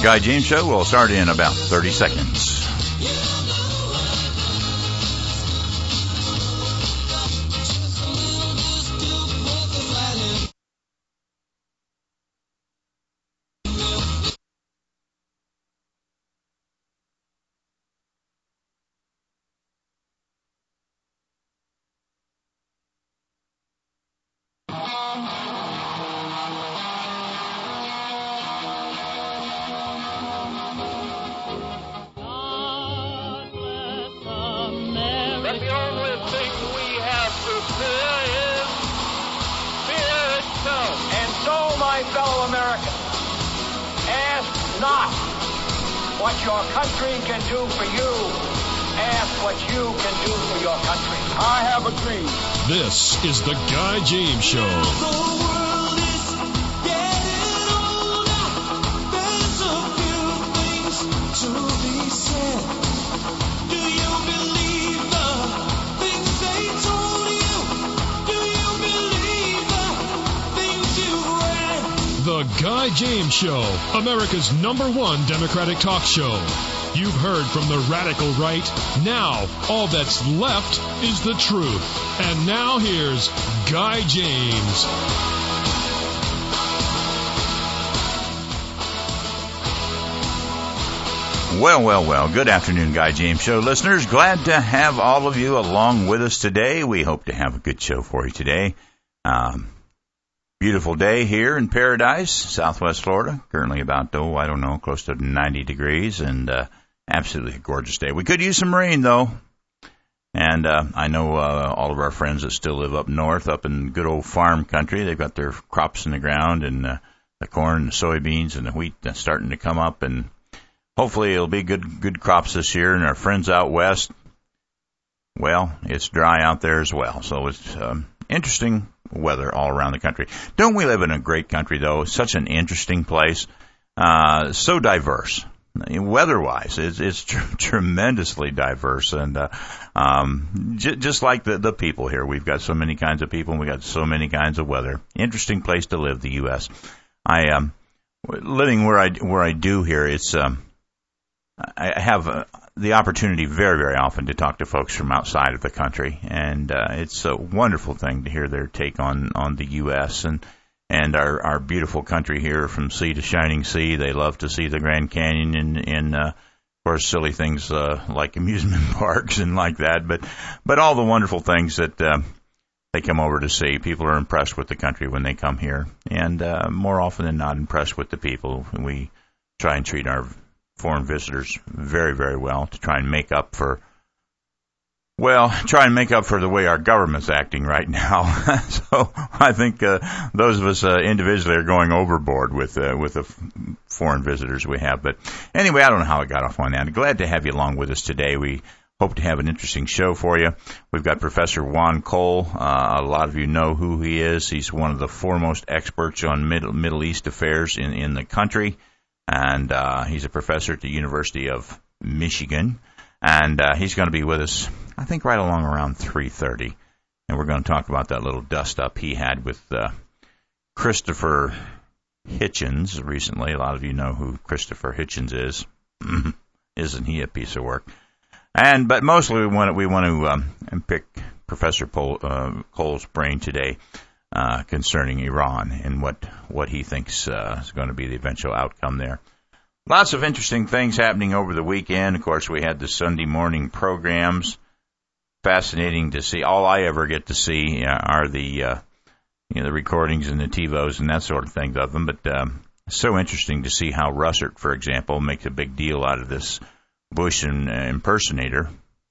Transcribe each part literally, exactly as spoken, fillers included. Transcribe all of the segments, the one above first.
Guy James Show will start in about thirty seconds. This is the Guy James Show. The world is getting older. There's a few things to be said. Do you believe the things they told you? Do you believe the things you read? The Guy James Show, America's number one Democratic talk show. You've heard from the radical right. Now, all that's left is the truth. And now here's Guy James. Well, well, well. Good afternoon, Guy James Show listeners. Glad to have all of you along with us today. We hope to have a good show for you today. Um, beautiful day here in Paradise, Southwest Florida. Currently about, oh, I don't know, close to ninety degrees, and uh, absolutely a gorgeous day. We could use some rain, though. And uh, I know uh, all of our friends that still live up north, up in good old farm country. They've got their crops in the ground, and uh, the corn and the soybeans and the wheat starting to come up. And hopefully it'll be good good crops this year. And our friends out west, well, it's dry out there as well. So it's um, interesting weather all around the country. Don't we live in a great country, though? It's such an interesting place, uh, so diverse. Weather-wise, it's, it's tr- tremendously diverse, and uh, um, j- just like the, the people here, we've got so many kinds of people, and we've got so many kinds of weather. Interesting place to live, the U S I um, living where I where I do here, it's um, I have uh, the opportunity very very often to talk to folks from outside of the country, and uh, it's a wonderful thing to hear their take on on the U S and. And our, our beautiful country here from sea to shining sea. They love to see the Grand Canyon and, and uh, of course, silly things uh, like amusement parks and like that. But but all the wonderful things that uh, they come over to see. People are impressed with the country when they come here. And uh, more often than not, impressed with the people. We try and treat our foreign visitors very, very well to try and make up for Well, try and make up for the way our government's acting right now. So I think uh, those of us uh, individually are going overboard with uh, with the f- foreign visitors we have. But anyway, I don't know how I got off on that. Glad to have you along with us today. We hope to have an interesting show for you. We've got Professor Juan Cole. Uh, a lot of you know who he is. He's one of the foremost experts on Middle, Middle East affairs in, in the country. And uh, he's a professor at the University of Michigan. And uh, he's going to be with us, I think, right along around three thirty. And we're going to talk about that little dust-up he had with uh, Christopher Hitchens recently. A lot of you know who Christopher Hitchens is. Isn't he a piece of work? And But mostly we want to, we want to um, pick Professor Pol, uh, Cole's brain today uh, concerning Iran and what, what he thinks uh, is going to be the eventual outcome there. Lots of interesting things happening over the weekend. Of course, we had the Sunday morning programs. Fascinating to see. All I ever get to see uh, are the uh, you know the recordings and the TiVos and that sort of thing of them. But um, so interesting to see how Russert, for example, makes a big deal out of this Bush in, uh, impersonator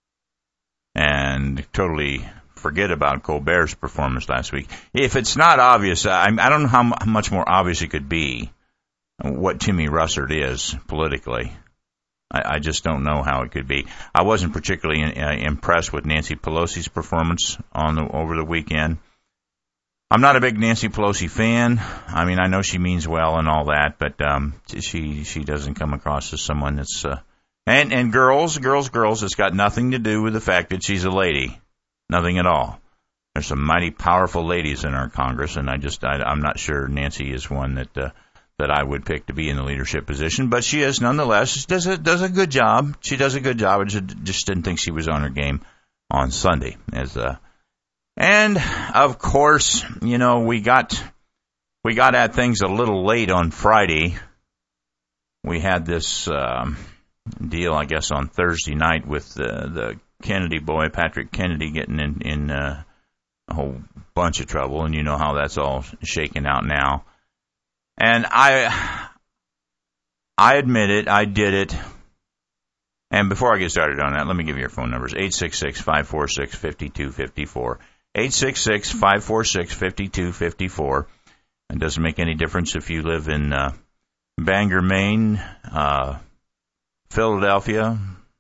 and totally forget about Colbert's performance last week. If it's not obvious, I, I don't know how, m- how much more obvious it could be what Timmy Russert is politically. I, I just don't know how it could be. I wasn't particularly in, uh, impressed with Nancy Pelosi's performance on the, over the weekend. I'm not a big Nancy Pelosi fan. I mean, I know she means well and all that, but um, she she doesn't come across as someone that's uh, and and girls, girls, girls. It's got nothing to do with the fact that she's a lady. Nothing at all. There's some mighty powerful ladies in our Congress, and I just I, I'm not sure Nancy is one that. Uh, that I would pick to be in the leadership position, but she is nonetheless. She does a, does a good job. She does a good job. I just, just didn't think she was on her game on Sunday. As uh, and of course, you know, we got we got at things a little late on Friday. We had this um, deal, I guess, on Thursday night with the, the Kennedy boy, Patrick Kennedy, getting in, in uh, a whole bunch of trouble, and you know how that's all shaken out now. And I, I admit it, I did it. And before I get started on that, let me give you your phone numbers: eight six six, five four six, five two five four, eight six six, five four six, five two five four. It doesn't make any difference if you live in uh, Bangor, Maine, uh, Philadelphia,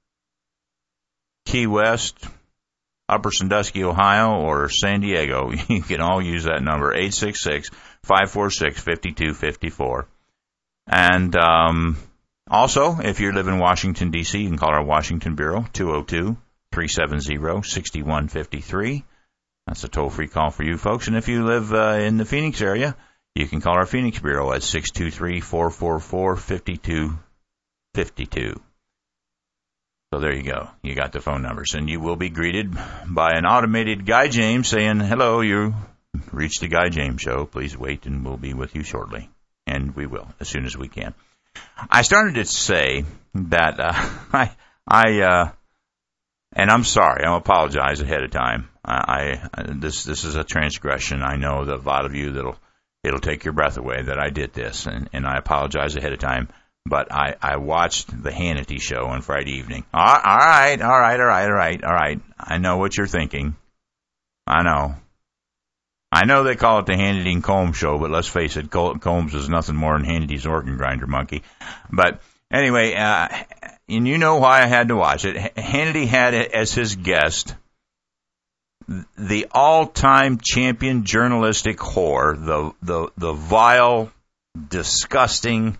Key West, Upper Sandusky, Ohio, or San Diego. You can all use that number, eight six six, five four six, five two five four. And um, also, if you live in Washington, D C, you can call our Washington Bureau, two oh two, three seven zero, six one five three. That's a toll-free call for you folks. And if you live uh, in the Phoenix area, you can call our Phoenix Bureau at six two three, four four four, five two five two. So there you go. You got the phone numbers. And you will be greeted by an automated Guy James saying, hello, you reached the Guy James Show. Please wait and we'll be with you shortly. And we will, as soon as we can. I started to say that uh, I, I uh, and I'm sorry, I apologize ahead of time. I, I this this is a transgression. I know that a lot of you that'll it'll take your breath away that I did this, and, and I apologize ahead of time. But I, I watched the Hannity show on Friday evening. All, all right, all right, all right, all right, all right. I know what you're thinking. I know. I know they call it the Hannity and Combs show, but let's face it, Combs is nothing more than Hannity's organ grinder monkey. But anyway, uh, and you know why I had to watch it. Hannity had as his guest the all-time champion journalistic whore, the the the vile, disgusting,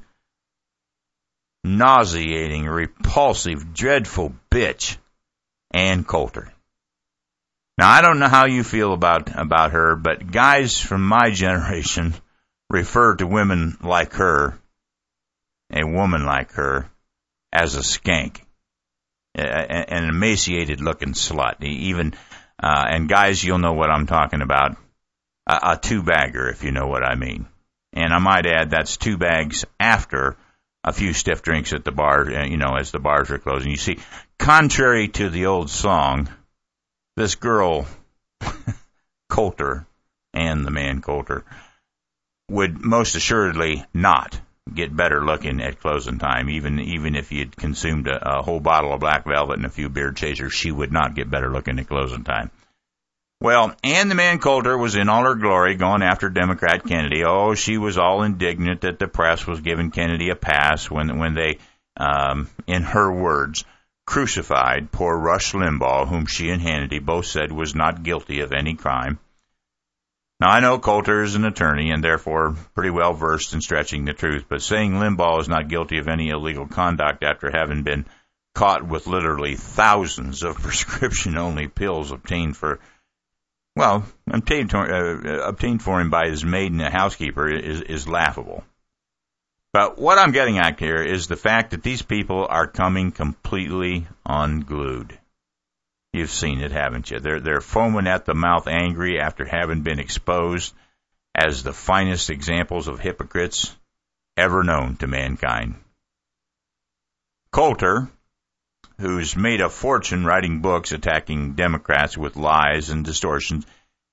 nauseating, repulsive, dreadful bitch, Ann Coulter. Now, I don't know how you feel about, about her, but guys from my generation refer to women like her, a woman like her, as a skank, an emaciated-looking slut. Even, uh, and guys, you'll know what I'm talking about, a, a two-bagger, if you know what I mean. And I might add, that's two bags after a few stiff drinks at the bar, you know, as the bars are closing. You see, contrary to the old song, this girl, Coulter, and the man Coulter, would most assuredly not get better looking at closing time. Even even if you'd consumed a, a whole bottle of Black Velvet and a few beard chasers, she would not get better looking at closing time. Well, Ann the man Coulter was in all her glory going after Democrat Kennedy. Oh, she was all indignant that the press was giving Kennedy a pass when when they, um, in her words, crucified poor Rush Limbaugh, whom she and Hannity both said was not guilty of any crime. Now, I know Coulter is an attorney and therefore pretty well versed in stretching the truth, but saying Limbaugh is not guilty of any illegal conduct after having been caught with literally thousands of prescription-only pills obtained for, well, obtained, to, uh, obtained for him by his maid and a housekeeper is, is laughable. But what I'm getting at here is the fact that these people are coming completely unglued. You've seen it, haven't you? They're, they're foaming at the mouth angry after having been exposed as the finest examples of hypocrites ever known to mankind. Coulter, who's made a fortune writing books attacking Democrats with lies and distortions,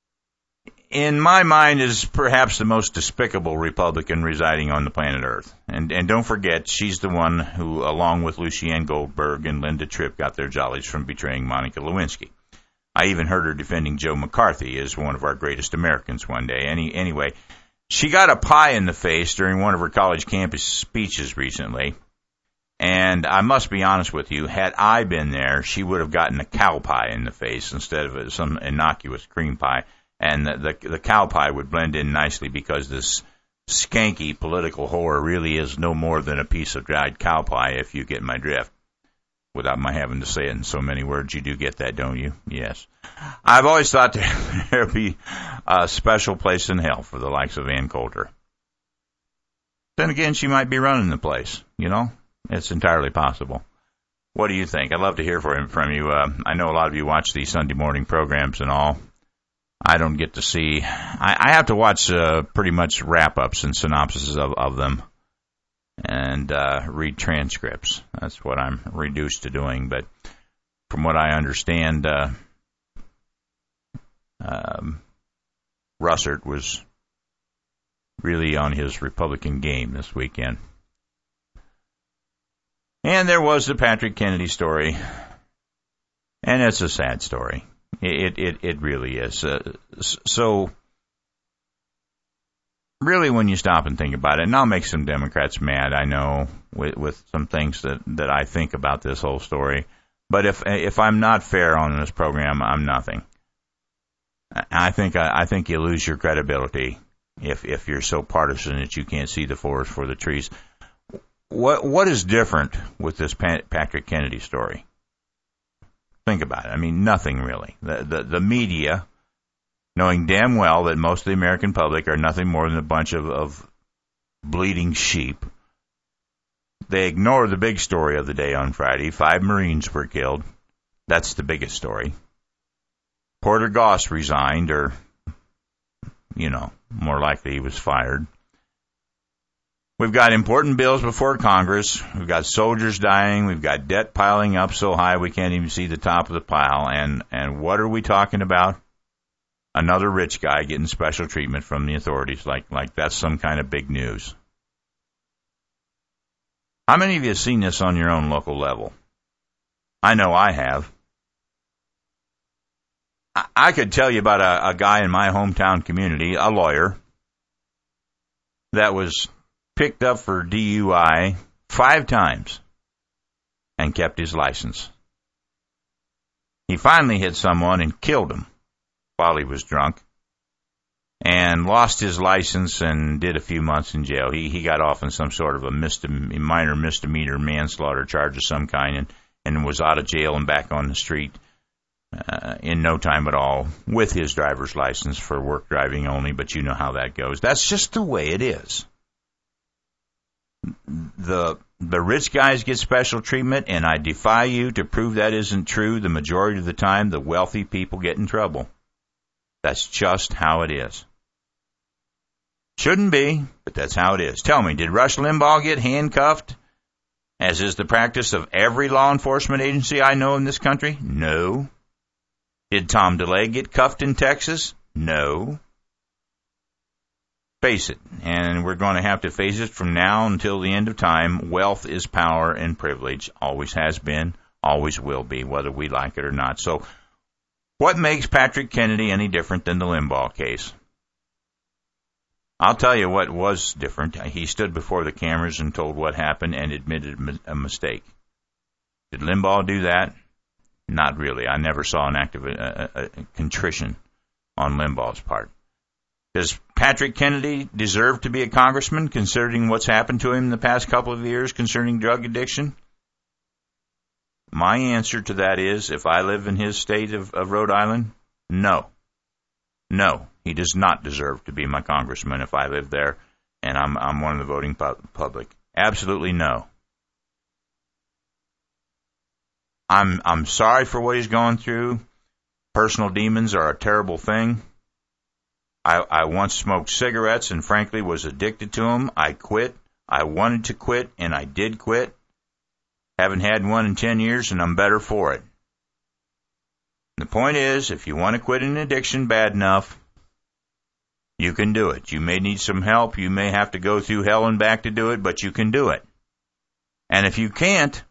in my mind, is perhaps the most despicable Republican residing on the planet Earth. And and don't forget, she's the one who, along with Lucien Goldberg and Linda Tripp, got their jollies from betraying Monica Lewinsky. I even heard her defending Joe McCarthy as one of our greatest Americans one day. Any Anyway, she got a pie in the face during one of her college campus speeches recently. And I must be honest with you, had I been there, she would have gotten a cow pie in the face instead of some innocuous cream pie. And the, the the cow pie would blend in nicely because this skanky political whore really is no more than a piece of dried cow pie, if you get my drift. Without my having to say it in so many words, you do get that, don't you? Yes. I've always thought there'd be a special place in hell for the likes of Ann Coulter. Then again, she might be running the place. You know, it's entirely possible. What do you think? I'd love to hear from from you. Uh, I know a lot of you watch these Sunday morning programs and all. I don't get to see. I, I have to watch uh, pretty much wrap-ups and synopses of, of them and uh, read transcripts. That's what I'm reduced to doing. But from what I understand, uh, um, Russert was really on his Republican game this weekend. And there was the Patrick Kennedy story, and it's a sad story. It it it really is. Uh, so, really, when you stop and think about it, and I'll make some Democrats mad, I know, with with some things that, that I think about this whole story. But if if I'm not fair on this program, I'm nothing. I think I, I think you lose your credibility if if you're so partisan that you can't see the forest for the trees. What what is different with this Patrick Kennedy story? Think about it. I mean, nothing really. The, the the media, knowing damn well that most of the American public are nothing more than a bunch of, of bleeding sheep, they ignore the big story of the day on Friday. Five Marines were killed. That's the biggest story. Porter Goss resigned, or, you know, more likely he was fired. We've got important bills before Congress. We've got soldiers dying. We've got debt piling up so high we can't even see the top of the pile. And, and what are we talking about? Another rich guy getting special treatment from the authorities, like, like that's some kind of big news. How many of you have seen this on your own local level? I know I have. I, I could tell you about a, a guy in my hometown community, a lawyer, that was picked up for D U I five times and kept his license. He finally hit someone and killed him while he was drunk and lost his license and did a few months in jail. He he got off on some sort of a misdem- minor misdemeanor manslaughter charge of some kind and, and was out of jail and back on the street uh, in no time at all with his driver's license for work driving only, but you know how that goes. That's just the way it is. The the rich guys get special treatment, and I defy you to prove that isn't true. The majority of the time, the wealthy people get in trouble. That's just how it is. Shouldn't be, but that's how it is. Tell me, did Rush Limbaugh get handcuffed, as is the practice of every law enforcement agency I know in this country? No. Did Tom DeLay get cuffed in Texas? No. Face it, and we're going to have to face it from now until the end of time. Wealth is power and privilege. Always has been, always will be, whether we like it or not. So what makes Patrick Kennedy any different than the Limbaugh case? I'll tell you what was different. He stood before the cameras and told what happened and admitted a mistake. Did Limbaugh do that? Not really. I never saw an act of a, a, a contrition on Limbaugh's part. Does Patrick Kennedy deserve to be a congressman, considering what's happened to him in the past couple of years concerning drug addiction? My answer to that is, if I live in his state of, of Rhode Island, no. No, he does not deserve to be my congressman if I live there and I'm, I'm one of the voting pu- public. Absolutely no. I'm, I'm sorry for what he's gone through. Personal demons are a terrible thing. I, I once smoked cigarettes and frankly was addicted to them. I quit. I wanted to quit, and I did quit. Haven't had one in ten years, and I'm better for it. The point is, if you want to quit an addiction bad enough, you can do it. You may need some help. You may have to go through hell and back to do it, but you can do it. And if you can't,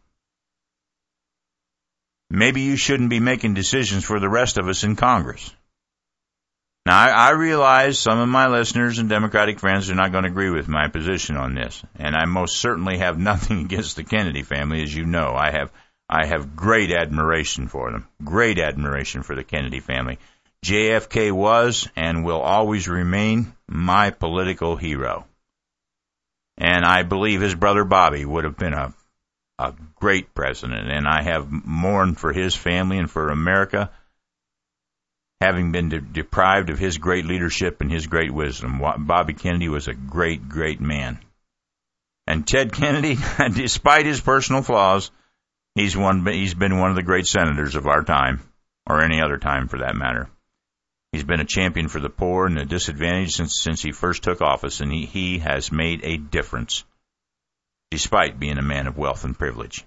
maybe you shouldn't be making decisions for the rest of us in Congress. Now, I, I realize some of my listeners and Democratic friends are not going to agree with my position on this, and I most certainly have nothing against the Kennedy family, as you know. I have I have great admiration for them, great admiration for the Kennedy family. J F K was and will always remain my political hero, and I believe his brother Bobby would have been a a great president, and I have mourned for his family and for America, having been de- deprived of his great leadership and his great wisdom. Bobby Kennedy was a great, great man. And Ted Kennedy, despite his personal flaws, he's one. He's been one of the great senators of our time, or any other time for that matter. He's been a champion for the poor and the disadvantaged since since he first took office, and he, he has made a difference, despite being a man of wealth and privilege.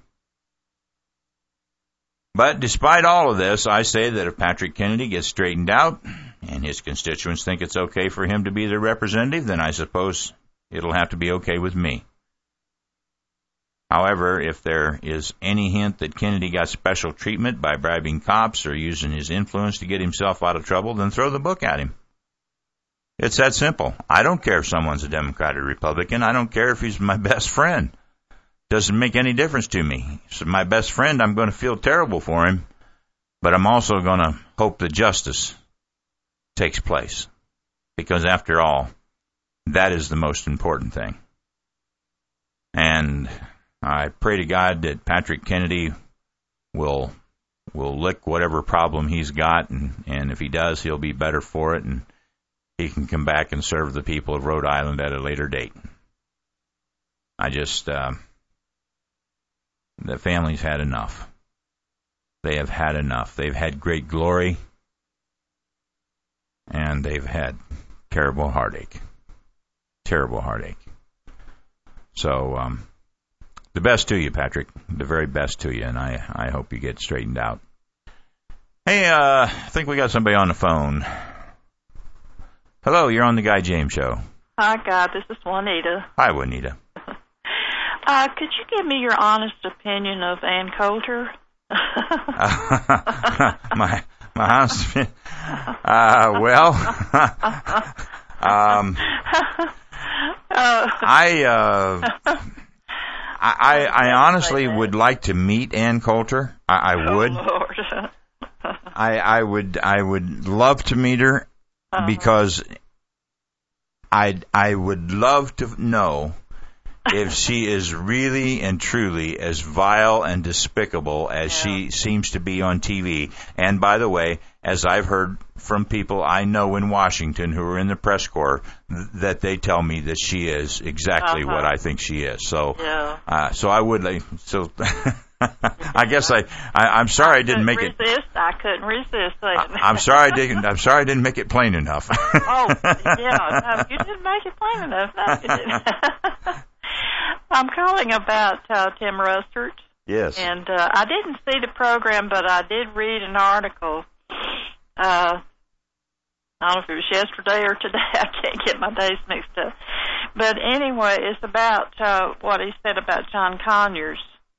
But despite all of this, I say that if Patrick Kennedy gets straightened out and his constituents think it's okay for him to be their representative, then I suppose it'll have to be okay with me. However, if there is any hint that Kennedy got special treatment by bribing cops or using his influence to get himself out of trouble, then throw the book at him. It's that simple. I don't care if someone's a Democrat or Republican. I don't care if he's my best friend. Doesn't make any difference to me. If he's my best friend, I'm going to feel terrible for him, but I'm also going to hope that justice takes place, because after all, that is the most important thing. And I pray to God that Patrick Kennedy will will lick whatever problem he's got, and, and if he does, he'll be better for it, and he can come back and serve the people of Rhode Island at a later date. I just, uh, the family's had enough. They have had enough. They've had great glory, and they've had terrible heartache. Terrible heartache. So, um, the best to you, Patrick. The very best to you, and I, I hope you get straightened out. Hey, uh, I think we got somebody on the phone. Hello, you're on the Guy James Show. Hi, Guy. This is Juanita. Hi, Juanita. Uh, could you give me your honest opinion of Ann Coulter? uh, my my honest opinion. Uh, well, um, uh, I. Uh, I, I honestly would like to meet Ann Coulter. I, I would. Oh, Lord. I, I would. I would love to meet her uh-huh. because I I would love to know if she is really and truly as vile and despicable as yeah. she seems to be on T V. And by the way, as I've heard from people I know in Washington who are in the press corps, th- that they tell me that she is exactly uh-huh. what I think she is. So, yeah. uh, so I would like. So, I guess I, I. I'm sorry I, I didn't make resist. it. I couldn't resist. I, I'm sorry I didn't. I'm sorry I didn't make it plain enough. Oh, yeah. No, you didn't make it plain enough. No, you didn't. I'm calling about uh, Tim Russert. Yes. And uh, I didn't see the program, but I did read an article. Uh, I don't know if it was yesterday or today. I can't get my days mixed up. But anyway, it's about uh, what he said about John Conyers.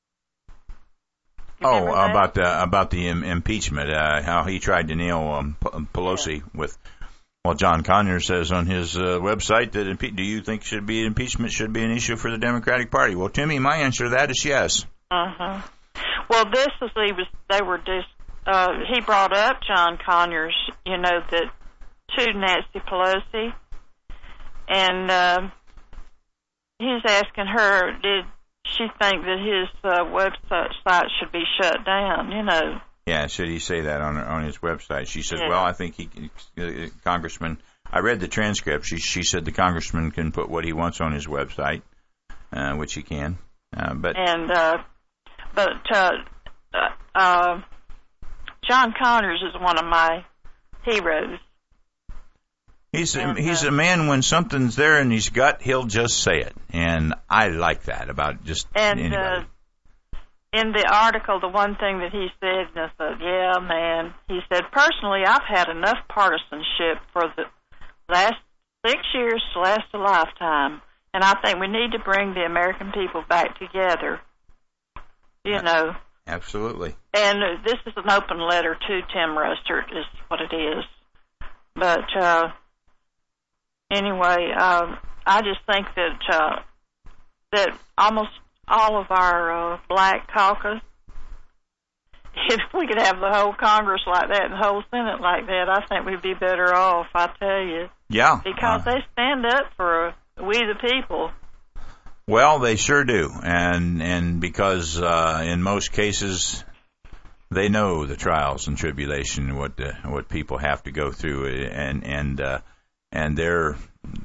You oh, about the about the im- impeachment, uh, how he tried to nail um, P- Pelosi yeah. with. Well, John Conyers says on his uh, website that impe- do you think should be impeachment should be an issue for the Democratic Party? Well, Timmy, my answer to that is yes. Uh huh. Well, this is he was they were just uh, he brought up John Conyers, you know, that to Nancy Pelosi, and uh, he's asking her, did she think that his uh, website should be shut down? You know. Yeah, should he say that on on his website? She said, yeah. well, I think he, uh, Congressman, I read the transcript. She she said the Congressman can put what he wants on his website, uh, which he can. Uh, but and uh, but uh, uh, John Conyers is one of my heroes. He's and, a, he's uh, a man, when something's there in his gut, he'll just say it, and I like that about just and, anybody. Uh, In the article, the one thing that he said, and I said, yeah, man, he said, personally, I've had enough partisanship for the last six years to last a lifetime, and I think we need to bring the American people back together, you know. Absolutely. And this is an open letter to Tim Russert, is what it is. But uh, anyway, uh, I just think that uh, that almost all of our uh, black caucus, if we could have the whole Congress like that and the whole Senate like that, I think we'd be better off, I tell you. Yeah. Because uh, they stand up for we the people. Well, they sure do. And and because uh, in most cases they know the trials and tribulation, what the, what people have to go through, and and uh, and they're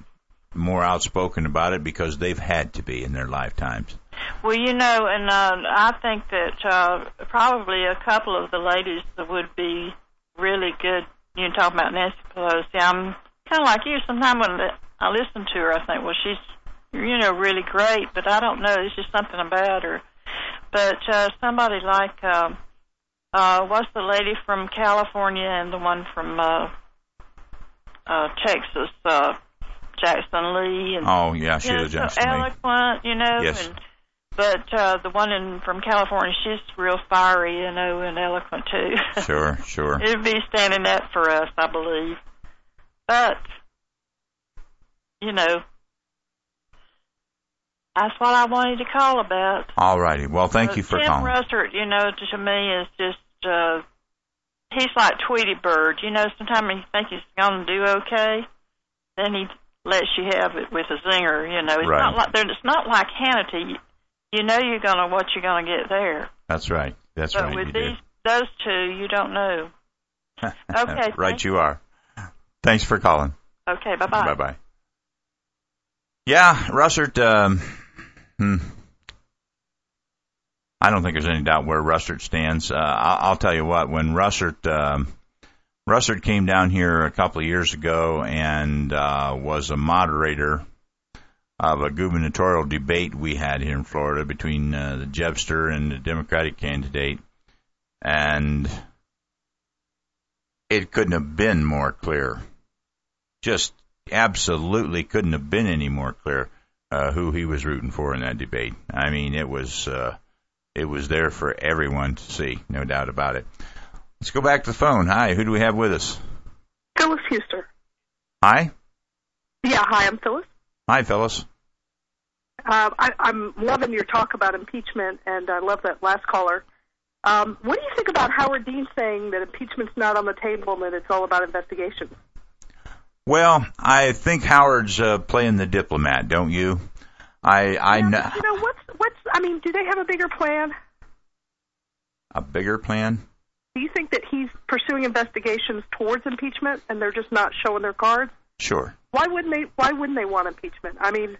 more outspoken about it because they've had to be in their lifetimes. Well, you know, and uh, I think that uh, probably a couple of the ladies that would be really good. You know, talking about Nancy Pelosi. I'm kind of like you. Sometimes when I listen to her, I think, well, she's, you know, really great, but I don't know. There's just something about her. But uh, somebody like, uh, uh, what's the lady from California and the one from uh, uh, Texas, uh, Jackson Lee? And, oh, yeah, you know, Sheila Jackson so Lee. eloquent, you know. Yes. And, but uh, the one in, from California, she's real fiery, you know, and eloquent, too. Sure, sure. It'd be standing up for us, I believe. But, you know, that's what I wanted to call about. All righty. Well, thank uh, you for Tim calling. Russert, you know, to, to me is just, uh, he's like Tweety Bird. You know, sometimes you think he's going to do okay, then he lets you have it with a zinger, you know. It's Right. not like, it's not like Hannity. You know you're gonna what you're gonna get there. That's right. That's but right. with you these those two, you don't know. do. Okay. Right, you are. Thanks for calling. Okay. Bye bye. Bye bye. Yeah, Russert. Um, hmm. I don't think there's any doubt where Russert stands. Uh, I'll, I'll tell you what. When Russert um, Russert came down here a couple of years ago and uh, was a moderator of a gubernatorial debate we had here in Florida between uh, the Jebster and the Democratic candidate, and it couldn't have been more clear. Just absolutely couldn't have been any more clear uh, who he was rooting for in that debate. I mean, it was uh, it was there for everyone to see, no doubt about it. Let's go back to the phone. Hi, who do we have with us? Phyllis Huster. Hi? Yeah, hi, I'm Phyllis. Hi, Phyllis. Uh, I, I'm loving your talk about impeachment, and I love that last caller. Um, what do you think about Howard Dean saying that impeachment's not on the table and that it's all about investigations? Well, I think Howard's uh, playing the diplomat, don't you? I, I yeah, know. but, you know, what's, what's, I mean, do they have a bigger plan? A bigger plan? Do you think that he's pursuing investigations towards impeachment and they're just not showing their cards? Sure. Why wouldn't they, why wouldn't they want impeachment? I mean,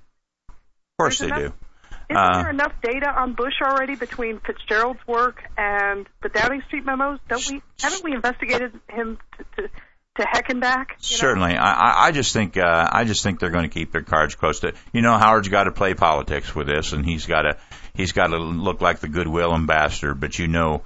Of course they enough, do. Isn't Uh, there enough data on Bush already between Fitzgerald's work and the Downing Street memos? Don't we? Haven't we investigated him to, to, to heck and back? You know? Certainly. I, I- I just think uh, I just think they're going to keep their cards close to. You know, Howard's got to play politics with this, and he's got to he's got to look like the goodwill ambassador. But you know,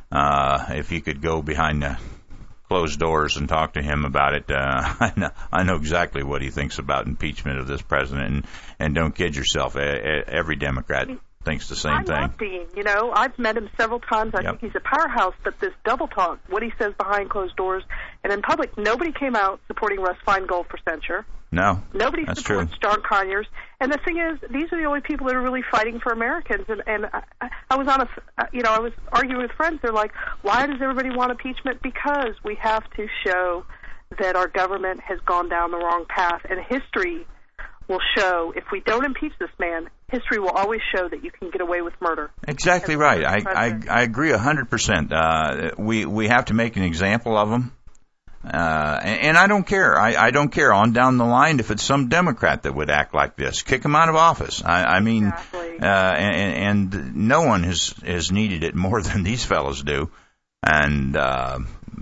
uh, if you could go behind the closed doors and talk to him about it, uh, I know I know exactly what he thinks about impeachment of this president. And, and don't kid yourself, every Democrat thinks the same I thing. love Dean. You know, I've met him several times. I Yep. think he's a powerhouse. But this double talk, what he says behind closed doors and in public, nobody came out supporting Russ Feingold for censure. No, Nobody that's supports true. John Conyers. And the thing is, these are the only people that are really fighting for Americans. And, and I, I was on a, you know, I was arguing with friends. They're like, why does everybody want impeachment? Because we have to show that our government has gone down the wrong path. And history will show, if we don't impeach this man, history will always show that you can get away with murder. Exactly right. I, I, I agree a hundred percent. Uh, we, we have to make an example of him. Uh, and, and I don't care. I, I don't care on down the line if it's some Democrat that would act like this. Kick him out of office. I, I mean, Exactly. uh, and, and no one has, has needed it more than these fellows do. And, uh,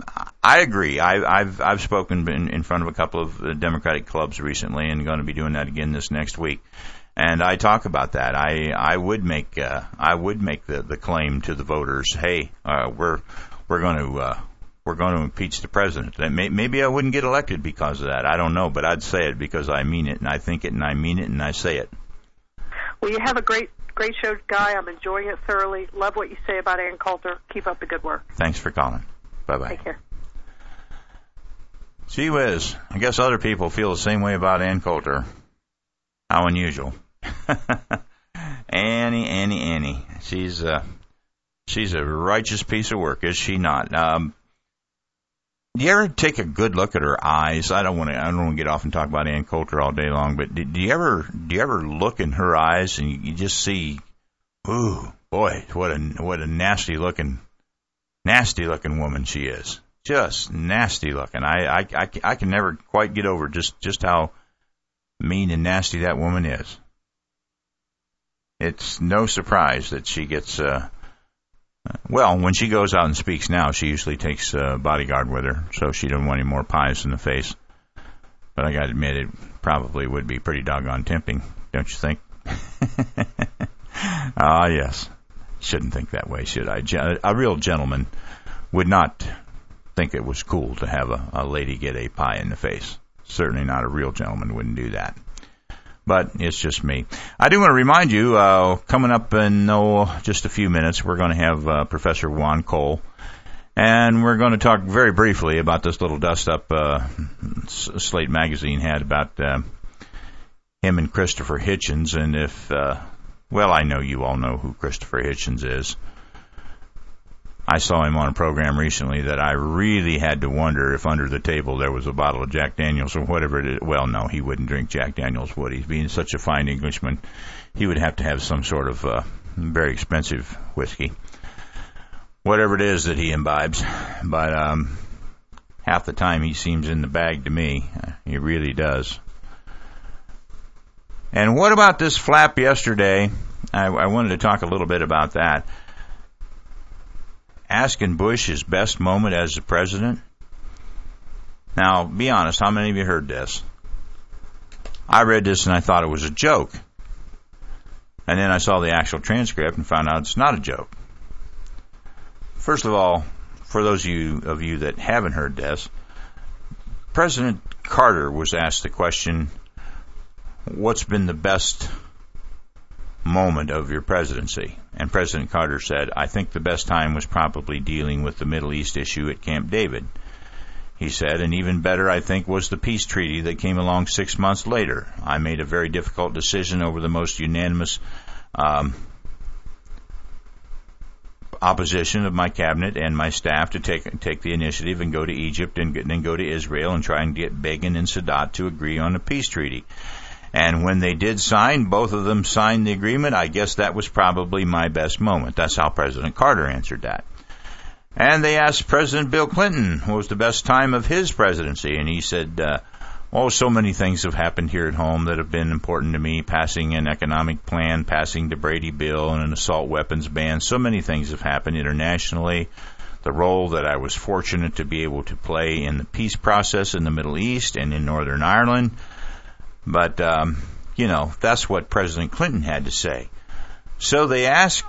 I agree. I, I've, I've spoken in, in front of a couple of Democratic clubs recently and going to be doing that again this next week. And I talk about that. I, I would make, uh, I would make the, the claim to the voters, hey, uh, we're, we're going to, uh, we're going to impeach the president. That may, maybe I wouldn't get elected because of that. I don't know, but I'd say it because I mean it, and I think it, and I mean it, and I say it. Well, you have a great, great show, Guy. I'm enjoying it thoroughly. Love what you say about Ann Coulter. Keep up the good work. Thanks for calling. Bye-bye. Take care. Gee whiz. I guess other people feel the same way about Ann Coulter. How unusual. Annie, Annie, Annie. She's, uh, she's a righteous piece of work, is she not? Um, Do you ever take a good look at her eyes? I don't want to. I don't want to get off and talk about Ann Coulter all day long. But do, do you ever? Do you ever look in her eyes and you, you just see, ooh, boy, what a what a nasty looking, nasty looking woman she is. Just nasty looking. I I, I, I can never quite get over just just how mean and nasty that woman is. It's no surprise that she gets, uh, well, when she goes out and speaks now, she usually takes a bodyguard with her, so she doesn't want any more pies in the face. But I gotta admit, it probably would be pretty doggone tempting, don't you think? Ah, yes. Shouldn't think that way, should I? A real gentleman would not think it was cool to have a, a lady get a pie in the face. Certainly not a real gentleman wouldn't do that. But it's just me. I do want to remind you, uh, coming up in oh, just a few minutes, we're going to have uh, Professor Juan Cole. And we're going to talk very briefly about this little dust-up uh, Slate magazine had about uh, him and Christopher Hitchens. And if, uh, well, I know you all know who Christopher Hitchens is. I saw him on a program recently that I really had to wonder if under the table there was a bottle of Jack Daniels or whatever it is. Well, no, he wouldn't drink Jack Daniels, would he? Being such a fine Englishman, he would have to have some sort of uh, very expensive whiskey. Whatever it is that he imbibes. But um, half the time he seems in the bag to me. He really does. And what about this flap yesterday? I, I wanted to talk a little bit about that. Asking Bush his best moment as the president. Now, be honest, how many of you heard this? I read this and I thought it was a joke. And then I saw the actual transcript and found out it's not a joke. First of all, for those of you, of you that haven't heard this, President Carter was asked the question, what's been the best moment of your presidency? And President Carter said, I think the best time was probably dealing with the Middle East issue at Camp David. He said, and even better, I think, was the peace treaty that came along six months later. I made a very difficult decision over the most unanimous um, opposition of my cabinet and my staff to take take the initiative and go to Egypt and then go to Israel and try and get Begin and Sadat to agree on a peace treaty. And when they did sign, both of them signed the agreement. I guess that was probably my best moment. That's how President Carter answered that. And they asked President Bill Clinton what was the best time of his presidency. And he said, uh, oh, so many things have happened here at home that have been important to me. Passing an economic plan, passing the Brady Bill and an assault weapons ban. So many things have happened internationally. The role that I was fortunate to be able to play in the peace process in the Middle East and in Northern Ireland. But, um, you know, that's what President Clinton had to say. So they asked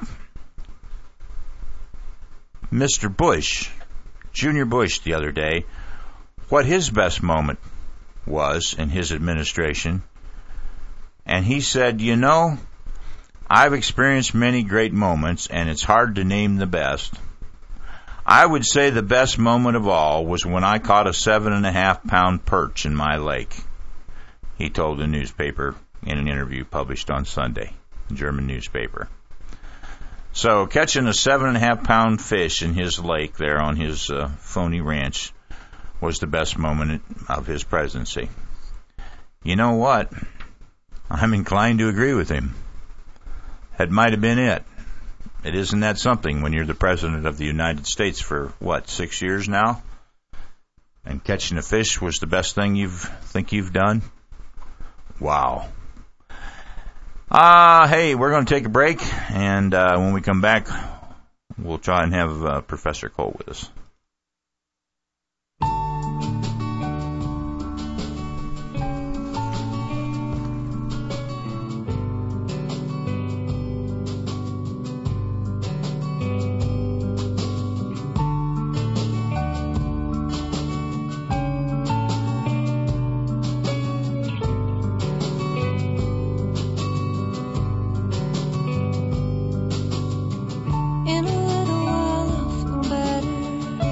Mister Bush, Junior Bush, the other day, what his best moment was in his administration. And he said, you know, I've experienced many great moments, and it's hard to name the best. I would say the best moment of all was when I caught a seven and a half pound perch in my lake. He told the newspaper in an interview published on Sunday, a German newspaper. So catching a seven and a half pound fish in his lake there on his uh, phony ranch was the best moment of his presidency. You know what? I'm inclined to agree with him. That might have been it. It isn't that something when you're the president of the United States for, what, six years now? And catching a fish was the best thing you think you've done? Wow. Ah, uh, hey, we're going to take a break, and uh, when we come back, we'll try and have uh, Professor Cole with us. In a little while I'll feel better.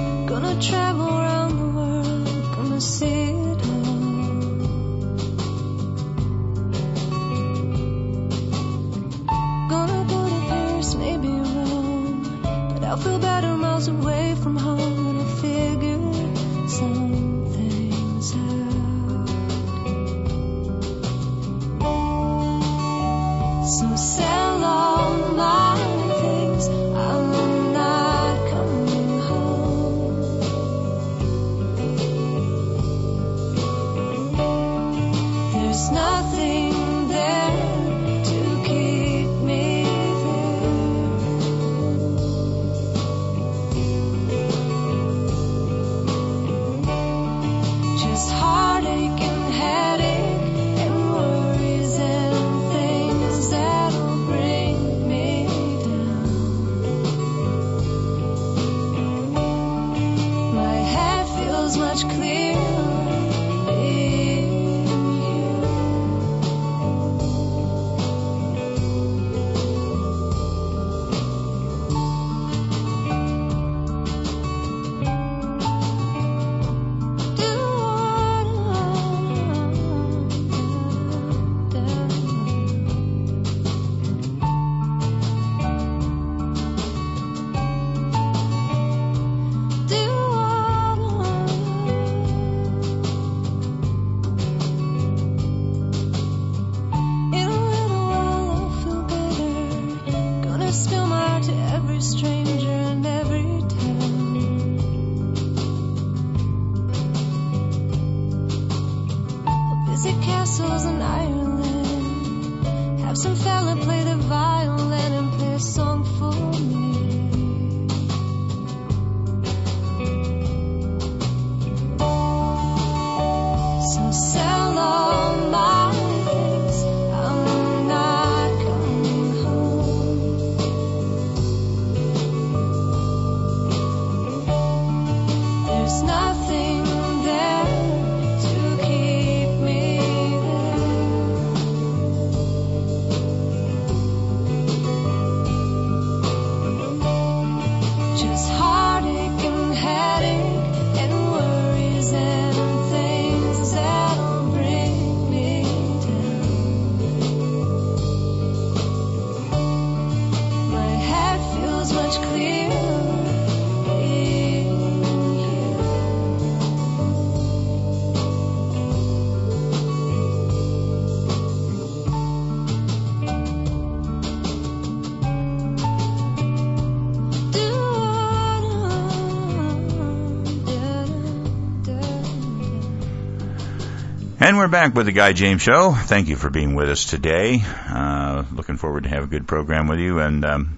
And we're back with the Guy James Show. Thank you for being with us today. Uh, looking forward to have a good program with you, and um,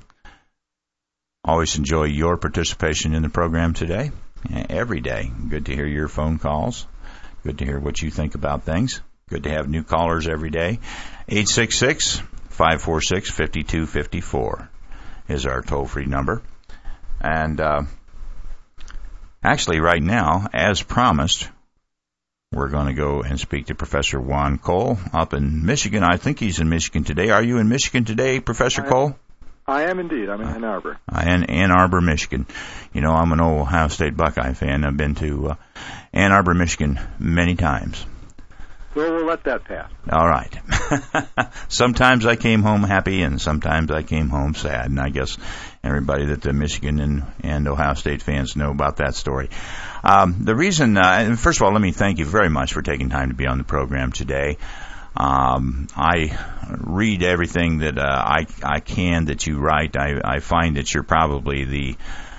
always enjoy your participation in the program today, every day. Good to hear your phone calls. Good to hear what you think about things. Good to have new callers every day. eight six six, five four six, five two five four is our toll-free number. And uh, actually, right now, as promised, we're going to go and speak to Professor Juan Cole up in Michigan. I think he's in Michigan today. Are you in Michigan today, Professor I, Cole? I am indeed. I'm in Ann Arbor. Uh, in Ann Arbor, Michigan. You know, I'm an old Ohio State Buckeye fan. I've been to uh, Ann Arbor, Michigan many times. Well, we'll let that pass. All right. Sometimes I came home happy, and sometimes I came home sad, and I guess everybody that the Michigan and, and Ohio State fans know about that story. Um, the reason, uh, first of all, let me thank you very much for taking time to be on the program today. Um, I read everything that uh, I I can that you write. I, I find that you're probably the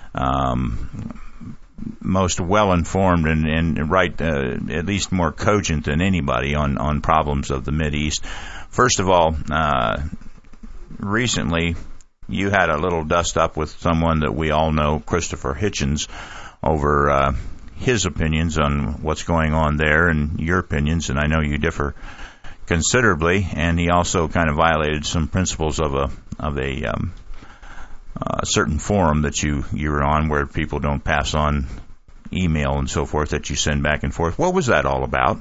um, most well-informed and, and right, uh, at least more cogent than anybody on, on problems of the Mideast. First of all, uh, recently you had a little dust-up with someone that we all know, Christopher Hitchens, over uh, his opinions on what's going on there and your opinions, and I know you differ considerably, and he also kind of violated some principles of a of a um, uh, certain forum that you you were on, where people don't pass on email and so forth that you send back and forth. What was that all about?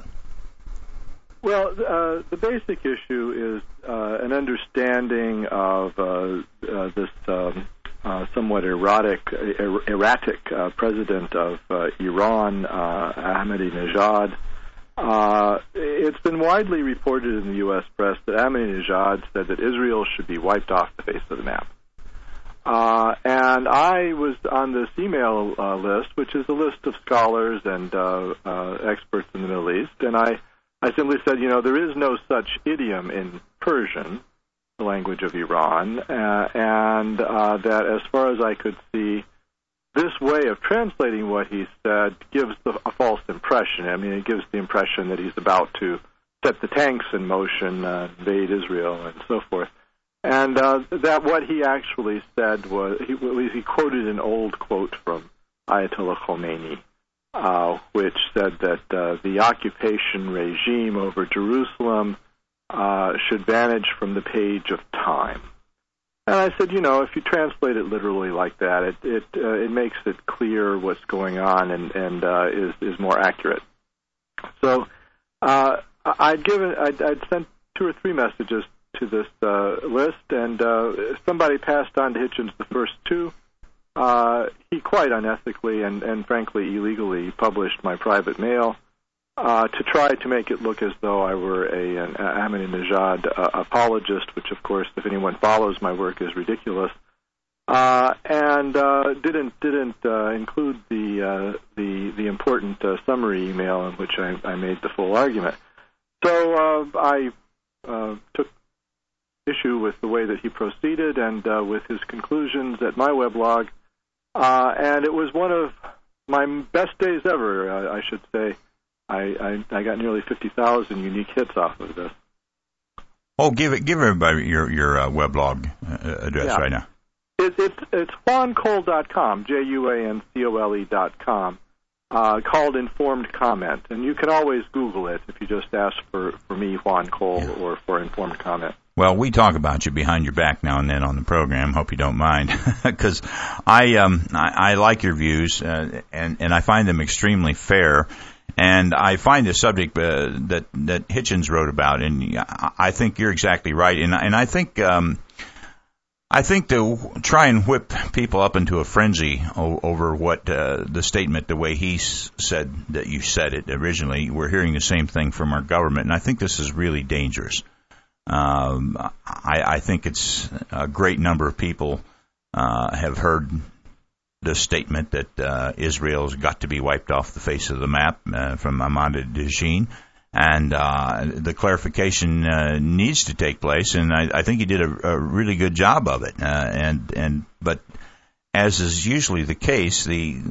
Well, uh, the basic issue is uh, an understanding of uh, uh, this um, uh, somewhat erotic, er- erratic uh, president of uh, Iran, uh, Ahmadinejad. Uh, it's been widely reported in the U S press that Ahmadinejad said that Israel should be wiped off the face of the map. Uh, and I was on this email uh, list, which is a list of scholars and uh, uh, experts in the Middle East, and I, I simply said, you know, there is no such idiom in Persian, the language of Iran, uh, and uh, that as far as I could see, this way of translating what he said gives the, a false impression. I mean, it gives the impression that he's about to set the tanks in motion, uh, invade Israel, and so forth. And uh, that what he actually said was, he, he quoted an old quote from Ayatollah Khomeini, uh, which said that uh, the occupation regime over Jerusalem uh, should vanish from the page of time. And I said, you know, if you translate it literally like that, it it, uh, it makes it clear what's going on and, and uh, is, is more accurate. So uh, I'd given, I'd, I'd sent two or three messages to this uh, list, and uh, somebody passed on to Hitchens the first two. Uh, he quite unethically and, and frankly illegally published my private mail uh, to try to make it look as though I were a, an Ahmadinejad uh, apologist, which, of course, if anyone follows my work, is ridiculous, uh, and uh, didn't didn't uh, include the uh, the the important uh, summary email in which I, I made the full argument. So uh, I uh, took issue with the way that he proceeded and uh, with his conclusions at my weblog, uh, and it was one of my best days ever, uh, I should say. I, I, I got nearly fifty thousand unique hits off of this. Oh, give it, give everybody your your uh, weblog uh, address yeah. right now. It, it's it's juan cole dot com, J U A N C O L E dot com, uh, called Informed Comment, and you can always Google it if you just ask for, for me, Juan Cole, yeah. or for Informed Comment. Well, we talk about you behind your back now and then on the program. Hope you don't mind, because I um I, I like your views uh, and and I find them extremely fair. And I find the subject uh, that that Hitchens wrote about, and I think you're exactly right. And and I think um, I think to try and whip people up into a frenzy o- over what uh, the statement, the way he s- said that you said it originally, we're hearing the same thing from our government, and I think this is really dangerous. Um, I, I think it's a great number of people uh, have heard the statement that uh, Israel's got to be wiped off the face of the map uh, from Ahmadinejad, and uh, the clarification uh, needs to take place, and I, I think he did a, a really good job of it. Uh, and and but as is usually the case, the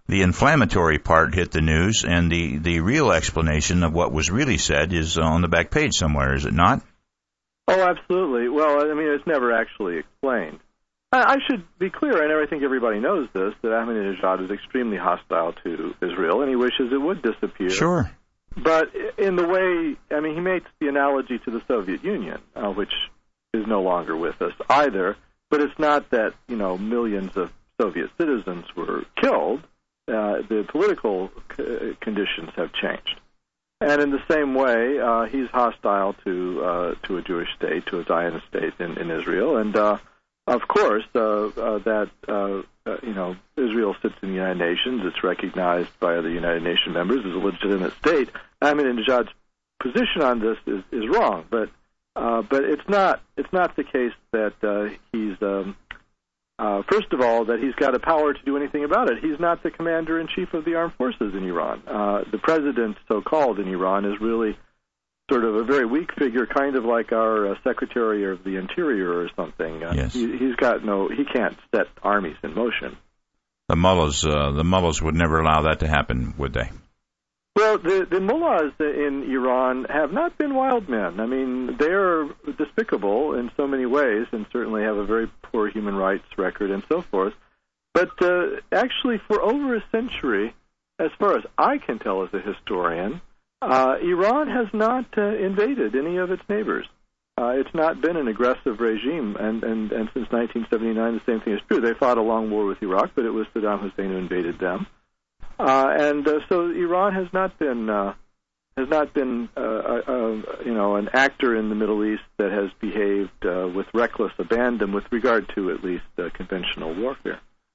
the inflammatory part hit the news, and the, the real explanation of what was really said is on the back page somewhere, is it not? Oh, absolutely. Well, I mean, it's never actually explained. I, I should be clear, and I think everybody knows this, that Ahmadinejad is extremely hostile to Israel, and he wishes it would disappear. Sure. But in the way, I mean, he makes the analogy to the Soviet Union, uh, which is no longer with us either. But it's not that, you know, millions of Soviet citizens were killed. Uh, the political c- conditions have changed. And in the same way, uh, he's hostile to uh, to a Jewish state, to a Zionist state in, in Israel. And, uh, of course, uh, uh, that, uh, uh, you know, Israel sits in the United Nations. It's recognized by the United Nations members as a legitimate state. Ahmadinejad's position on this is, is wrong, but uh, but it's not it's not the case that uh, he's um, uh, first of all that he's got a power to do anything about it. He's not the commander in chief of the armed forces in Iran. Uh, the president, so-called, in Iran is really sort of a very weak figure, kind of like our uh, Secretary of the Interior or something. Uh, yes. he, he's got no, he can't set armies in motion. The mullahs, uh, the mullahs would never allow that to happen, would they? Well, the, the mullahs in Iran have not been wild men. I mean, they're despicable in so many ways and certainly have a very poor human rights record and so forth. But uh, actually, for over a century, as far as I can tell as a historian, uh, Iran has not uh, invaded any of its neighbors. Uh, it's not been an aggressive regime, and, and, and since nineteen seventy-nine, the same thing is true. They fought a long war with Iraq, but it was Saddam Hussein who invaded them. Uh, and uh, so Iran has not been uh, has not been uh, uh, you know an actor in the Middle East that has behaved uh, with reckless abandon with regard to at least uh, conventional warfare.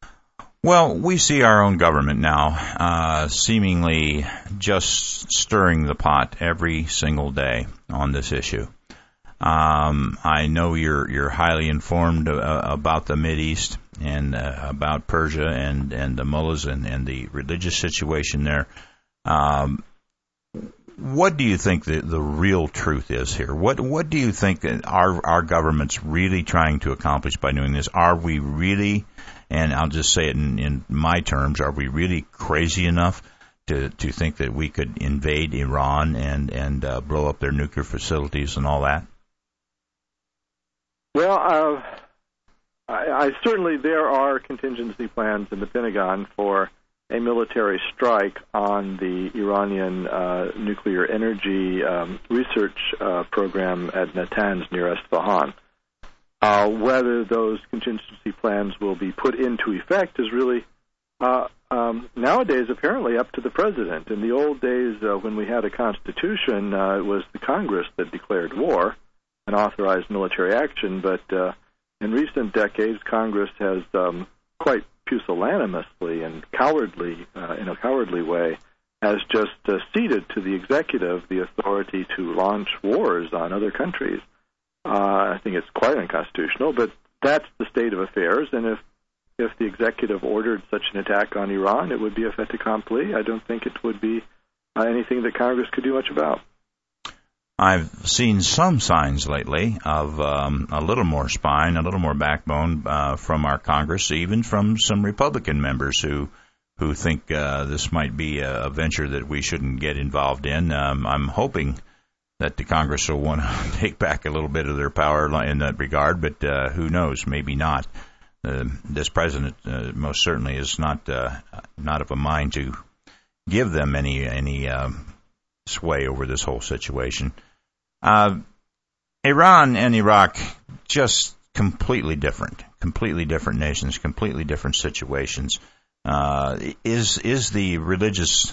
Well, we see our own government now uh, seemingly just stirring the pot every single day on this issue. Um, I know you're you're highly informed uh, about the Mideast and uh, about Persia and, and the mullahs and, and the religious situation there. Um, what do you think the, the real truth is here? What what do you think our our government's really trying to accomplish by doing this? Are we really, and I'll just say it in, in my terms, are we really crazy enough to, to think that we could invade Iran and, and uh, blow up their nuclear facilities and all that? Well, uh, I, I certainly there are contingency plans in the Pentagon for a military strike on the Iranian uh, nuclear energy um, research uh, program at Natanz near Isfahan. Uh, whether those contingency plans will be put into effect is really uh, um, nowadays apparently up to the president. In the old days uh, when we had a constitution, uh, it was the Congress that declared war and authorized military action, but uh, in recent decades, Congress has um, quite pusillanimously and cowardly, uh, in a cowardly way, has just uh, ceded to the executive the authority to launch wars on other countries. Uh, I think it's quite unconstitutional, but that's the state of affairs, and if if the executive ordered such an attack on Iran, it would be a fait accompli. I don't think it would be uh, anything that Congress could do much about. I've seen some signs lately of um, a little more spine, a little more backbone uh, from our Congress, even from some Republican members who who think uh, this might be a venture that we shouldn't get involved in. Um, I'm hoping that the Congress will want to take back a little bit of their power in that regard, but uh, who knows? Maybe not. Uh, this president uh, most certainly is not uh, not of a mind to give them any any um, sway over this whole situation. Uh, Iran and Iraq, just completely different, completely different nations, completely different situations. Uh, is is the religious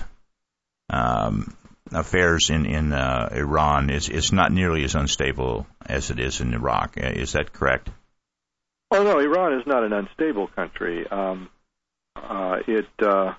um, affairs in in uh, Iran is it's not nearly as unstable as it is in Iraq? Is that correct? Oh no, Iran is not an unstable country. Um, uh, it uh,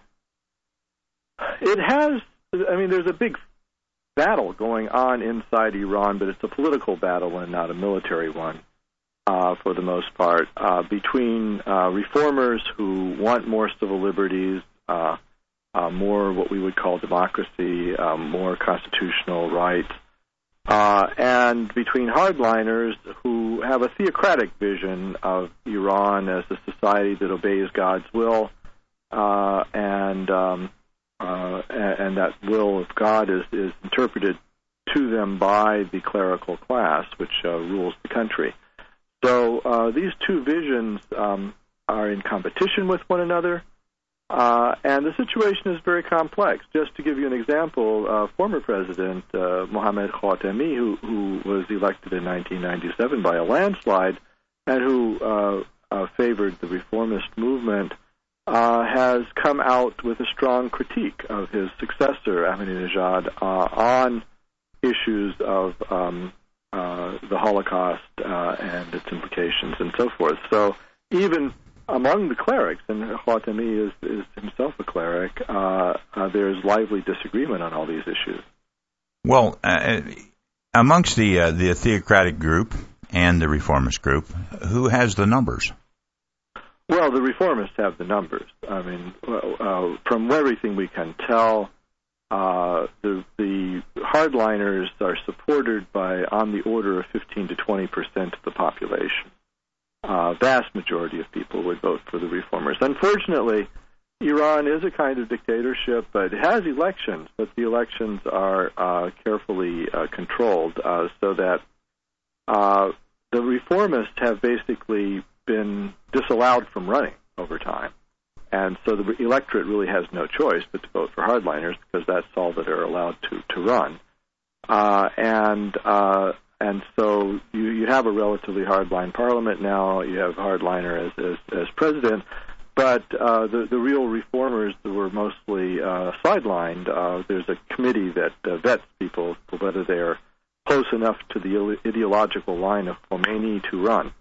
it has. I mean, there's a big battle going on inside Iran, but it's a political battle and not a military one, uh, for the most part, uh, between uh, reformers who want more civil liberties, uh, uh, more what we would call democracy, um, more constitutional rights, uh, and between hardliners who have a theocratic vision of Iran as a society that obeys God's will, uh, and and um, uh, and, and that will of God is, is interpreted to them by the clerical class, which uh, rules the country. So uh, these two visions um, are in competition with one another, uh, and the situation is very complex. Just to give you an example, uh, former President uh, Mohammad Khatami, who, who was elected in nineteen ninety-seven by a landslide, and who uh, uh, favored the reformist movement, uh, has come out with a strong critique of his successor, Ahmadinejad, uh, on issues of um, uh, the Holocaust uh, and its implications and so forth. So even among the clerics, and Khatami is, is himself a cleric, uh, uh, there's lively disagreement on all these issues. Well, uh, amongst the uh, the theocratic group and the reformist group, who has the numbers? Well, the reformists have the numbers. I mean, uh, from everything we can tell, uh, the, the hardliners are supported by on the order of fifteen to twenty percent of the population. Uh, vast majority of people would vote for the reformers. Unfortunately, Iran is a kind of dictatorship, but it has elections, but the elections are uh, carefully uh, controlled uh, so that uh, the reformists have basically been disallowed from running over time. And so the electorate really has no choice but to vote for hardliners because that's all that are allowed to, to run. Uh, and uh, and so you, you have a relatively hardline parliament now. You have hardliner as, as, as president. But uh, the, the real reformers were mostly uh, sidelined. Uh, there's a committee that uh, vets people for whether they're close enough to the ideological line of Khomeini to run.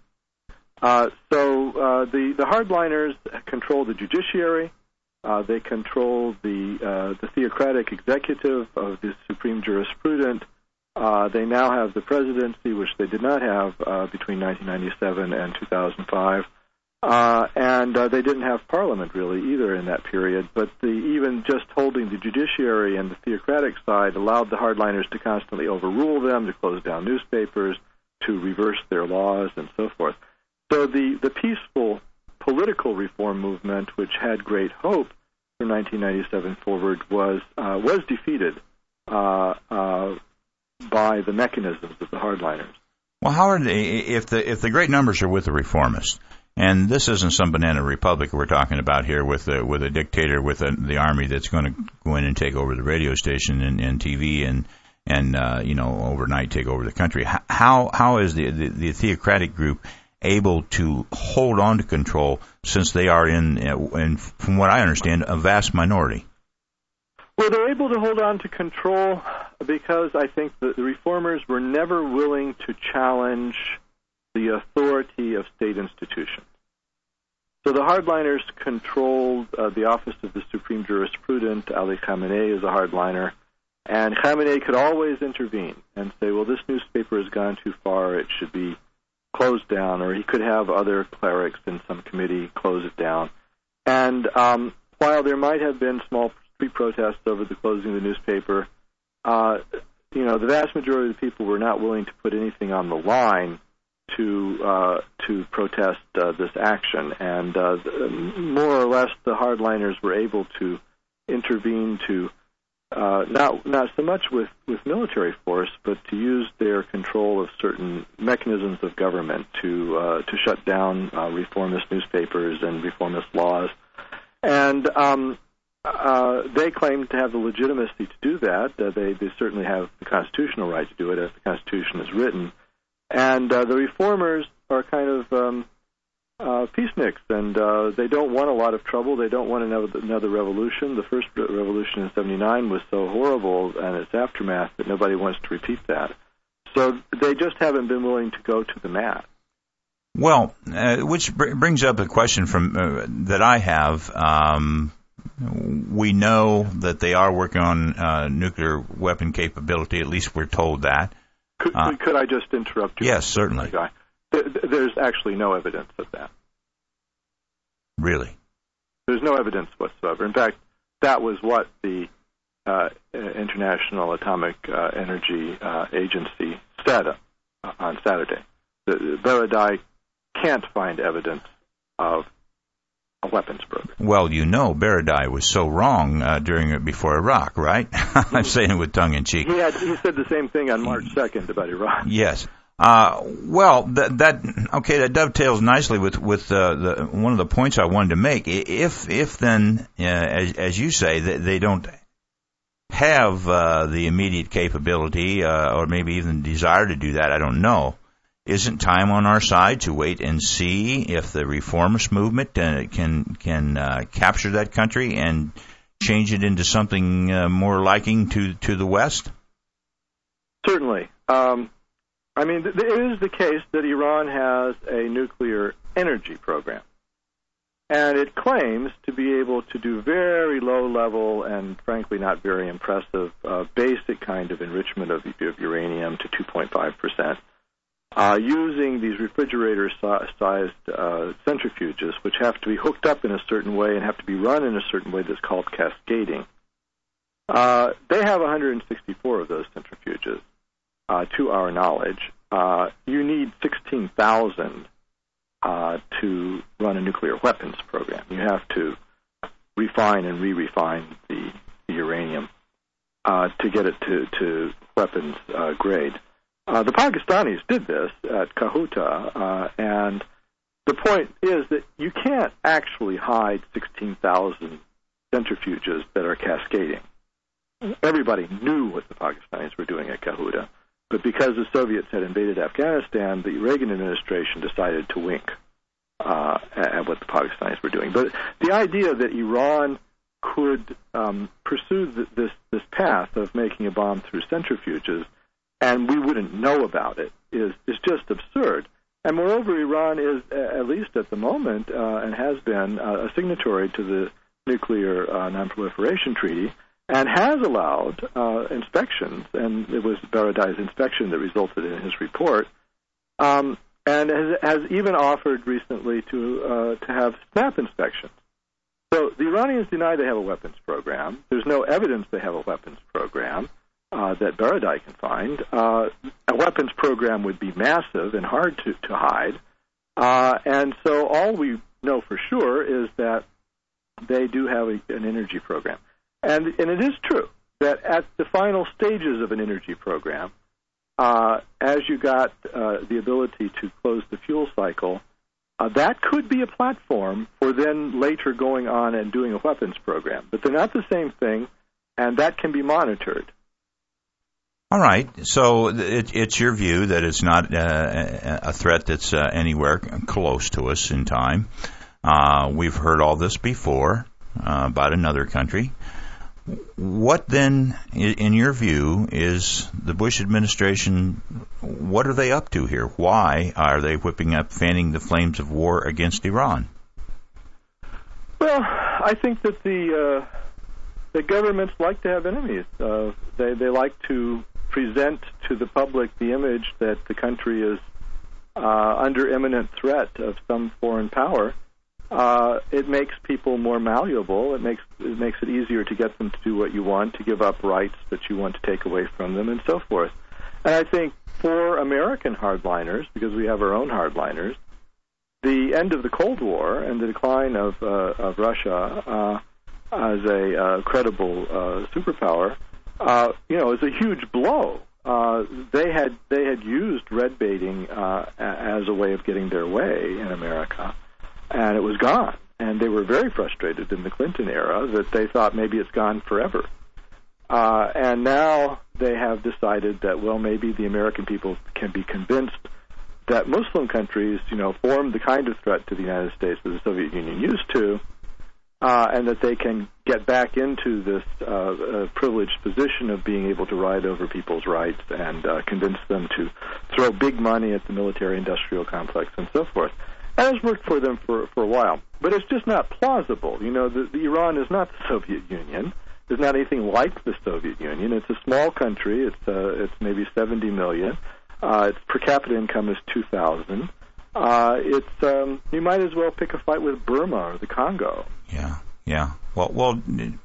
Uh, so uh, the, the hardliners control the judiciary. Uh, they control the, uh, the theocratic executive of the Supreme Jurisprudent. Uh, they now have the presidency, which they did not have uh, between nineteen ninety-seven and two thousand five. Uh, and uh, they didn't have parliament, really, either in that period. But the, even just holding the judiciary and the theocratic side allowed the hardliners to constantly overrule them, to close down newspapers, to reverse their laws, and so forth. So the, the peaceful political reform movement, which had great hope from nineteen ninety-seven forward, was uh, was defeated uh, uh, by the mechanisms of the hardliners. Well, Howard, if the if the great numbers are with the reformists, and this isn't some banana republic we're talking about here with a, with a dictator with a, the army that's going to go in and take over the radio station and, and T V and and uh, you know overnight take over the country. How how is the, the the theocratic group able to hold on to control since they are in, in, from what I understand, a vast minority? Well, they're able to hold on to control because I think that the reformers were never willing to challenge the authority of state institutions. So the hardliners controlled uh, the office of the Supreme Jurisprudent. Ali Khamenei is a hardliner. And Khamenei could always intervene and say, well, this newspaper has gone too far, it should be closed down, or he could have other clerics in some committee close it down. And um, while there might have been small street protests over the closing of the newspaper, uh, you know, the vast majority of the people were not willing to put anything on the line to uh, to protest uh, this action. And uh, more or less, the hardliners were able to intervene to Uh, not not so much with, with military force, but to use their control of certain mechanisms of government to uh, to shut down uh, reformist newspapers and reformist laws. And um, uh, they claim to have the legitimacy to do that. Uh, they, they certainly have the constitutional right to do it, as the Constitution is written. And uh, the reformers are kind of um, uh, peaceniks, and uh, they don't want a lot of trouble. They don't want another, another revolution. The first re- revolution in seventy-nine was so horrible and its aftermath that nobody wants to repeat that. So they just haven't been willing to go to the mat. Well, uh, which br- brings up a question from uh, that I have. Um, we know that they are working on uh, nuclear weapon capability. At least we're told that. Could, uh, could I just interrupt you? Yes, certainly. Guy? There's actually no evidence of that. Really? There's no evidence whatsoever. In fact, that was what the uh, International Atomic uh, Energy uh, Agency said uh, on Saturday. The Baradei can't find evidence of a weapons program. Well, you know, Baradei was so wrong uh, during it before Iraq, right? I'm saying it with tongue in cheek. He had he said the same thing on March second about Iraq. Yes. Uh, well, that, that okay, that dovetails nicely with with uh, the one of the points I wanted to make. If if then, uh, as, as you say, they, they don't have uh, the immediate capability uh, or maybe even desire to do that, I don't know. Isn't time on our side to wait and see if the reformist movement uh, can can uh, capture that country and change it into something uh, more liking to to the West? Certainly. Um, I mean, th- it is the case that Iran has a nuclear energy program. And it claims to be able to do very low-level and, frankly, not very impressive uh, basic kind of enrichment of, of uranium to two point five percent uh, using these refrigerator-sized uh, centrifuges, which have to be hooked up in a certain way and have to be run in a certain way that's called cascading. Uh, they have one hundred sixty-four of those centrifuges. Uh, to our knowledge, uh, you need sixteen thousand uh, to run a nuclear weapons program. You have to refine and re-refine the, the uranium uh, to get it to, to weapons uh, grade. Uh, the Pakistanis did this at Kahuta, uh, and the point is that you can't actually hide sixteen thousand centrifuges that are cascading. Everybody knew what the Pakistanis were doing at Kahuta. But because the Soviets had invaded Afghanistan, the Reagan administration decided to wink uh, at what the Pakistanis were doing. But the idea that Iran could um, pursue th- this this path of making a bomb through centrifuges and we wouldn't know about it is is just absurd. And moreover, Iran is, at least at the moment, uh, and has been uh, a signatory to the Nuclear uh, Non-Proliferation Treaty, and has allowed uh, inspections, and it was Baradei's inspection that resulted in his report, um, and has, has even offered recently to uh, to have snap inspections. So the Iranians deny they have a weapons program. There's no evidence they have a weapons program uh, that Baradei can find. Uh, a weapons program would be massive and hard to, to hide, uh, and so all we know for sure is that they do have a, an energy program. And, and it is true that at the final stages of an energy program, uh, as you got uh, the ability to close the fuel cycle, uh, that could be a platform for then later going on and doing a weapons program. But they're not the same thing, and that can be monitored. All right. So it, it's your view that it's not uh, a threat that's uh, anywhere close to us in time. Uh, we've heard all this before uh, about another country. What then, in your view, is the Bush administration, what are they up to here? Why are they whipping up, fanning the flames of war against Iran? Well, I think that the uh, the governments like to have enemies. Uh, they, they like to present to the public the image that the country is uh, under imminent threat of some foreign power. Uh, it makes people more malleable. It makes it makes it easier to get them to do what you want, to give up rights that you want to take away from them, and so forth. And I think for American hardliners, because we have our own hardliners, the end of the Cold War and the decline of uh, of Russia uh, as a uh, credible uh, superpower, uh, you know, is a huge blow. Uh, they had they had used red baiting uh, as a way of getting their way in America. And it was gone. And they were very frustrated in the Clinton era that they thought maybe it's gone forever. Uh, and now they have decided that, well, maybe the American people can be convinced that Muslim countries, you know, form the kind of threat to the United States that the Soviet Union used to, uh, and that they can get back into this uh, uh, privileged position of being able to ride over people's rights and uh, convince them to throw big money at the military-industrial complex and so forth. That has worked for them for, for a while, but it's just not plausible. You know, the, the Iran is not the Soviet Union. It's not anything like the Soviet Union. It's a small country. It's uh, it's maybe seventy million. Uh, its per capita income is two thousand. Uh, it's um, you might as well pick a fight with Burma or the Congo. Yeah, yeah. Well, well,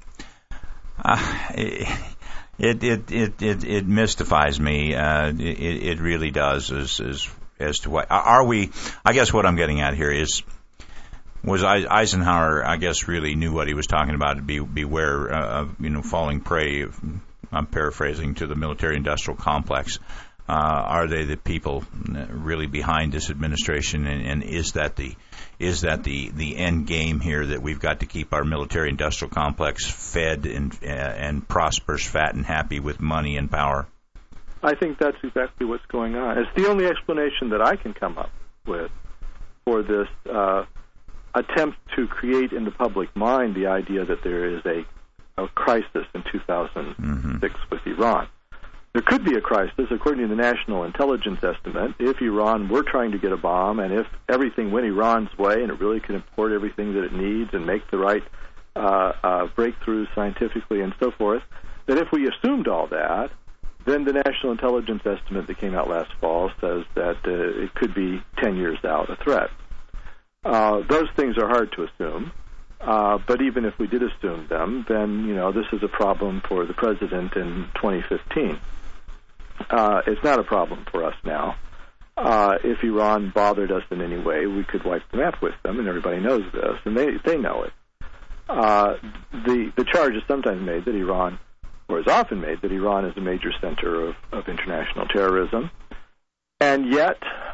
uh, it, it it it it mystifies me. Uh, it it really does. As as as to what are we? I guess what I'm getting at here is was Eisenhower, I guess, really knew what he was talking about. To be beware uh, of you know falling prey. Of, I'm paraphrasing, to the military-industrial complex. Uh, are they the people really behind this administration, and, and is that the is that the, the end game here, that we've got to keep our military-industrial complex fed and uh, and prosperous, fat, and happy with money and power? I think that's exactly what's going on. It's the only explanation that I can come up with for this uh, attempt to create in the public mind the idea that there is a, a crisis in two thousand six mm-hmm. with Iran. There could be a crisis, according to the National Intelligence Estimate, if Iran were trying to get a bomb, and if everything went Iran's way and it really could import everything that it needs and make the right uh, uh, breakthroughs scientifically and so forth, that if we assumed all that, then the National Intelligence Estimate that came out last fall says that uh, it could be ten years out, a threat. Uh, those things are hard to assume. Uh, but even if we did assume them, then, you know, this is a problem for the president in twenty fifteen. Uh, it's not a problem for us now. Uh, if Iran bothered us in any way, we could wipe the map with them, and everybody knows this, and they they know it. Uh, the the charge is sometimes made that Iran, or is often made, that Iran is a major center of, of international terrorism. And yet,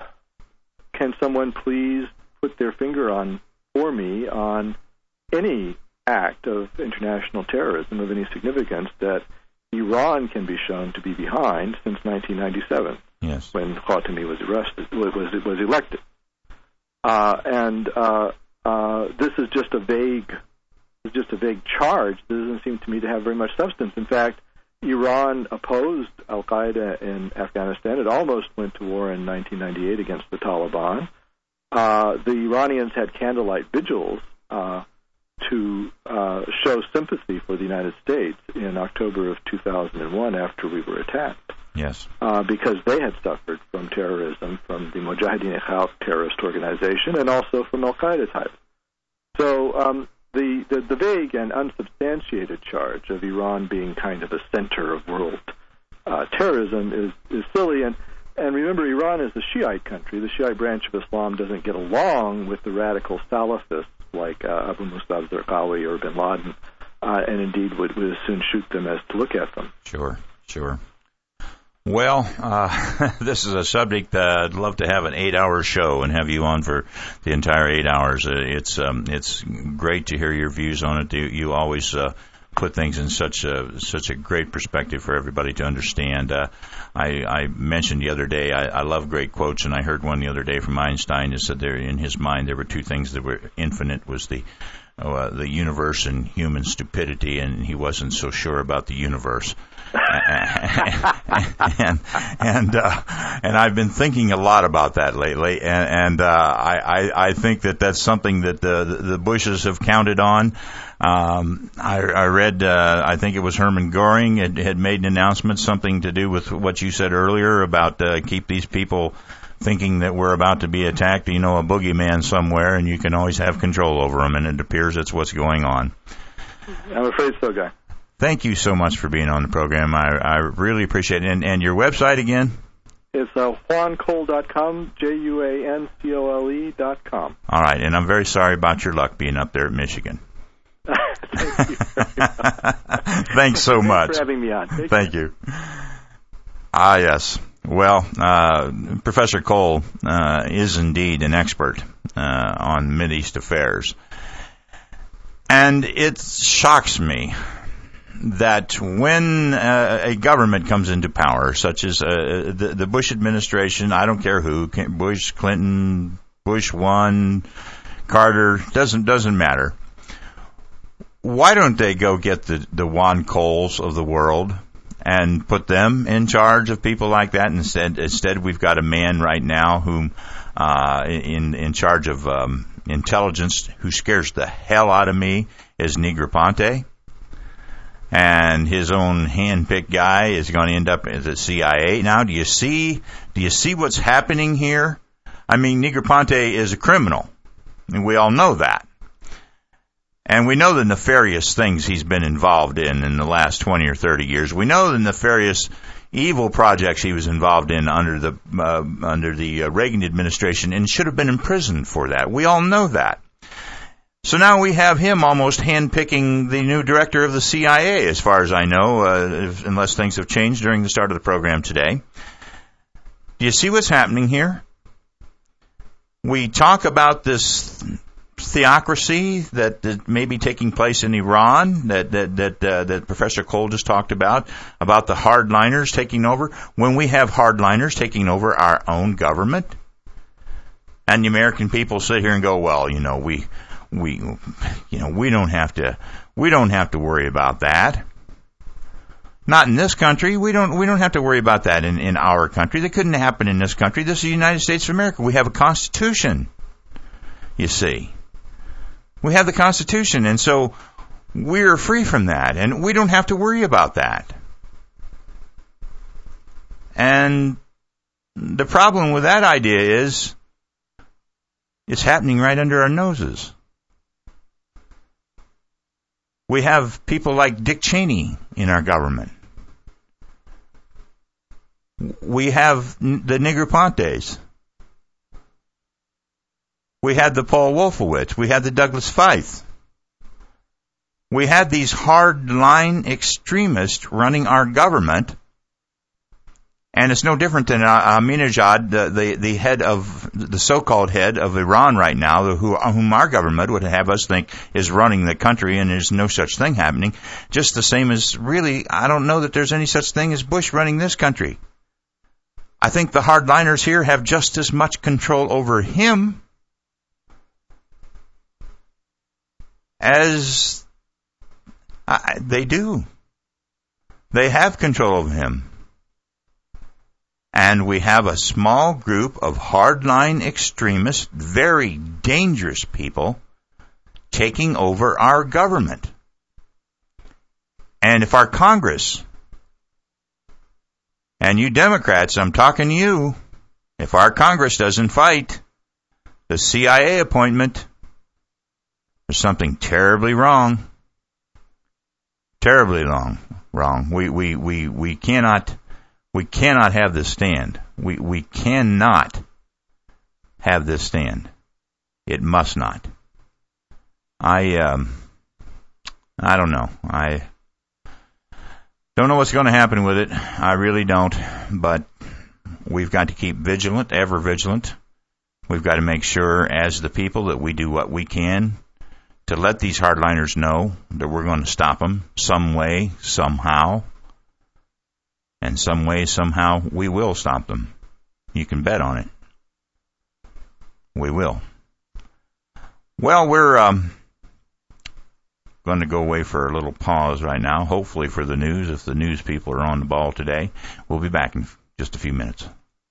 can someone please put their finger on, for me, on any act of international terrorism of any significance that Iran can be shown to be behind since nineteen ninety-seven, yes, when Khatami was arrested, was was elected, uh, and uh, uh, this is just a vague, just a vague charge. This doesn't seem to me to have very much substance. In fact, Iran opposed Al Qaeda in Afghanistan. It almost went to war in nineteen ninety-eight against the Taliban. Uh, the Iranians had candlelight vigils Uh, to uh, show sympathy for the United States in October of two thousand one after we were attacked. Yes. Uh, because they had suffered from terrorism from the Mujahideen Khalq terrorist organization and also from Al-Qaeda type. So um, the, the, the vague and unsubstantiated charge of Iran being kind of a center of world uh, terrorism is, is silly. And, and remember, Iran is a Shiite country. The Shiite branch of Islam doesn't get along with the radical Salafists like uh, Abu Musab Zarqawi or bin Laden, uh, and indeed would, would as soon shoot them as to look at them. Sure, sure. Well, uh, this is a subject that I'd love to have an eight-hour show and have you on for the entire eight hours. Uh, it's um, it's great to hear your views on it. You, you always uh, put things in such a such a great perspective for everybody to understand. Uh, I, I mentioned the other day, I, I love great quotes, and I heard one the other day from Einstein that said there in his mind there were two things that were infinite, was the uh, the universe and human stupidity, and he wasn't so sure about the universe. and and uh, and I've been thinking a lot about that lately, and, and uh, I, I I think that that's something that the the Bushes have counted on. Um, I, I read, uh, I think it was Hermann Göring had, had made an announcement, something to do with what you said earlier about uh, keep these people thinking that we're about to be attacked. You know, a boogeyman somewhere, and you can always have control over them, and it appears that's what's going on. I'm afraid so, Guy. Thank you so much for being on the program. I, I really appreciate it. And, and your website again? It's uh, juan cole dot com, J U A N C O L E dot com. All right, and I'm very sorry about your luck being up there in Michigan. Thank you very much. Thanks so Thanks much. for having me on. Take Thank care. you. Ah, yes. Well, uh, Professor Cole uh, is indeed an expert uh, on Mideast affairs. And it shocks me that when uh, a government comes into power, such as uh, the, the Bush administration, I don't care who, Bush, Clinton, Bush one, Carter, doesn't doesn't matter. Why don't they go get the, the Juan Coles of the world and put them in charge of people like that? Instead, instead we've got a man right now whom uh, in in charge of um, intelligence who scares the hell out of me is Negroponte. And his own hand-picked guy is going to end up at the C I A. Now, do you see? Do you see what's happening here? I mean, Negroponte is a criminal, and we all know that. And we know the nefarious things he's been involved in in the last twenty or thirty years. We know the nefarious, evil projects he was involved in under the uh, under the uh, Reagan administration, and should have been imprisoned for that. We all know that. So now we have him almost handpicking the new director of the C I A, as far as I know, uh, if, unless things have changed during the start of the program today. Do you see what's happening here? We talk about this theocracy that, that may be taking place in Iran, that that that, uh, that Professor Cole just talked about, about the hardliners taking over. When we have hardliners taking over our own government, and the American people sit here and go, well, you know, we we you know we don't have to we don't have to worry about that. Not in this country. We don't we don't have to worry about that in, in our country. That couldn't happen in this country. This is the United States of America. We have a Constitution, you see. We have the Constitution, and so we're free from that, and we don't have to worry about that. And the problem with that idea is it's happening right under our noses. We have people like Dick Cheney in our government. We have the Negropontes. We had the Paul Wolfowitz. We had the Douglas Feith. We had these hard-line extremists running our government, and it's no different than Ahmadinejad, the, the the head of the so-called head of Iran right now, who whom our government would have us think is running the country, and there's no such thing happening. Just the same as, really, I don't know that there's any such thing as Bush running this country. I think the hardliners here have just as much control over him as I, they do. They have control over him. And we have a small group of hardline extremists, very dangerous people, taking over our government. And if our Congress, and you Democrats, I'm talking to you, if our Congress doesn't fight the C I A appointment, there's something terribly wrong. Terribly wrong. Wrong. We we we we cannot we cannot have this stand. We we cannot have this stand. It must not. I um I don't know. I don't know what's going to happen with it. I really don't. But we've got to keep vigilant, ever vigilant. We've got to make sure, as the people, that we do what we can to let these hardliners know that we're going to stop them some way, somehow. And some way, somehow, we will stop them. You can bet on it. We will. Well, we're um, going to go away for a little pause right now, hopefully for the news, if the news people are on the ball today. We'll be back in just a few minutes.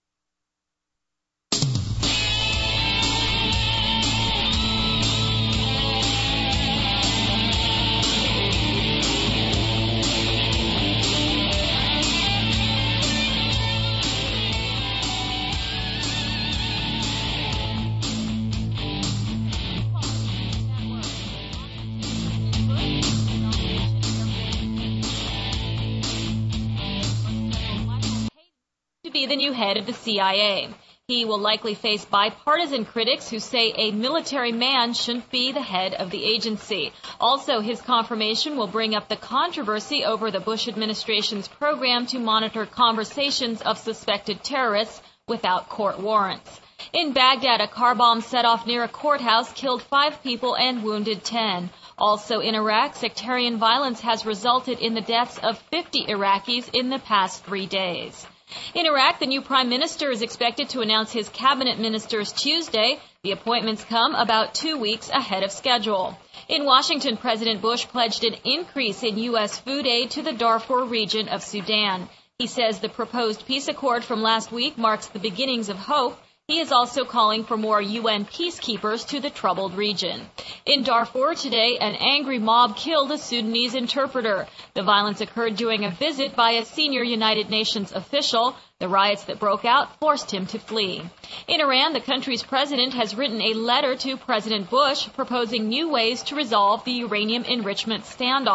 Be the new head of the C I A. He will likely face bipartisan critics who say a military man shouldn't be the head of the agency. Also, his confirmation will bring up the controversy over the Bush administration's program to monitor conversations of suspected terrorists without court warrants. In Baghdad, a car bomb set off near a courthouse killed five people and wounded ten. Also in Iraq, sectarian violence has resulted in the deaths of fifty Iraqis in the past three days. In Iraq, the new prime minister is expected to announce his cabinet ministers Tuesday. The appointments come about two weeks ahead of schedule. In Washington, President Bush pledged an increase in U S food aid to the Darfur region of Sudan. He says the proposed peace accord from last week marks the beginnings of hope. He is also calling for more U N peacekeepers to the troubled region. In Darfur today, an angry mob killed a Sudanese interpreter. The violence occurred during a visit by a senior United Nations official. The riots that broke out forced him to flee. In Iran, the country's president has written a letter to President Bush proposing new ways to resolve the uranium enrichment standoff.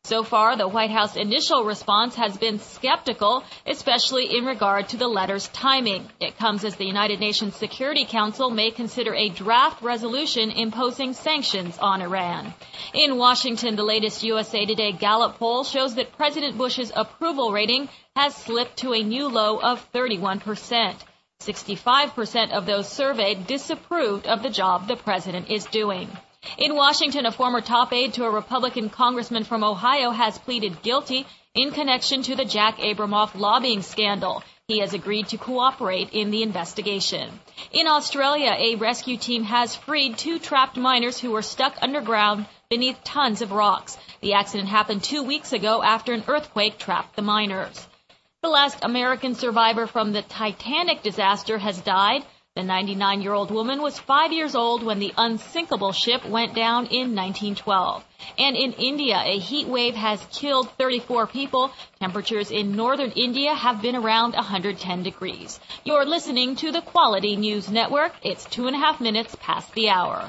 So far, the White House initial response has been skeptical, especially in regard to the letter's timing. It comes as the United Nations Security Council may consider a draft resolution imposing sanctions on Iran. In Washington, the latest U S A Today Gallup poll shows that President Bush's approval rating has slipped to a new low of thirty-one percent. sixty-five percent of those surveyed disapproved of the job the president is doing. In Washington, a former top aide to a Republican congressman from Ohio has pleaded guilty in connection to the Jack Abramoff lobbying scandal. He has agreed to cooperate in the investigation. In Australia, a rescue team has freed two trapped miners who were stuck underground beneath tons of rocks. The accident happened two weeks ago after an earthquake trapped the miners. The last American survivor from the Titanic disaster has died. The ninety-nine-year-old woman was five years old when the unsinkable ship went down in nineteen twelve. And in India, a heat wave has killed thirty-four people. Temperatures in northern India have been around one hundred ten degrees. You're listening to the Quality News Network. It's two and a half minutes past the hour.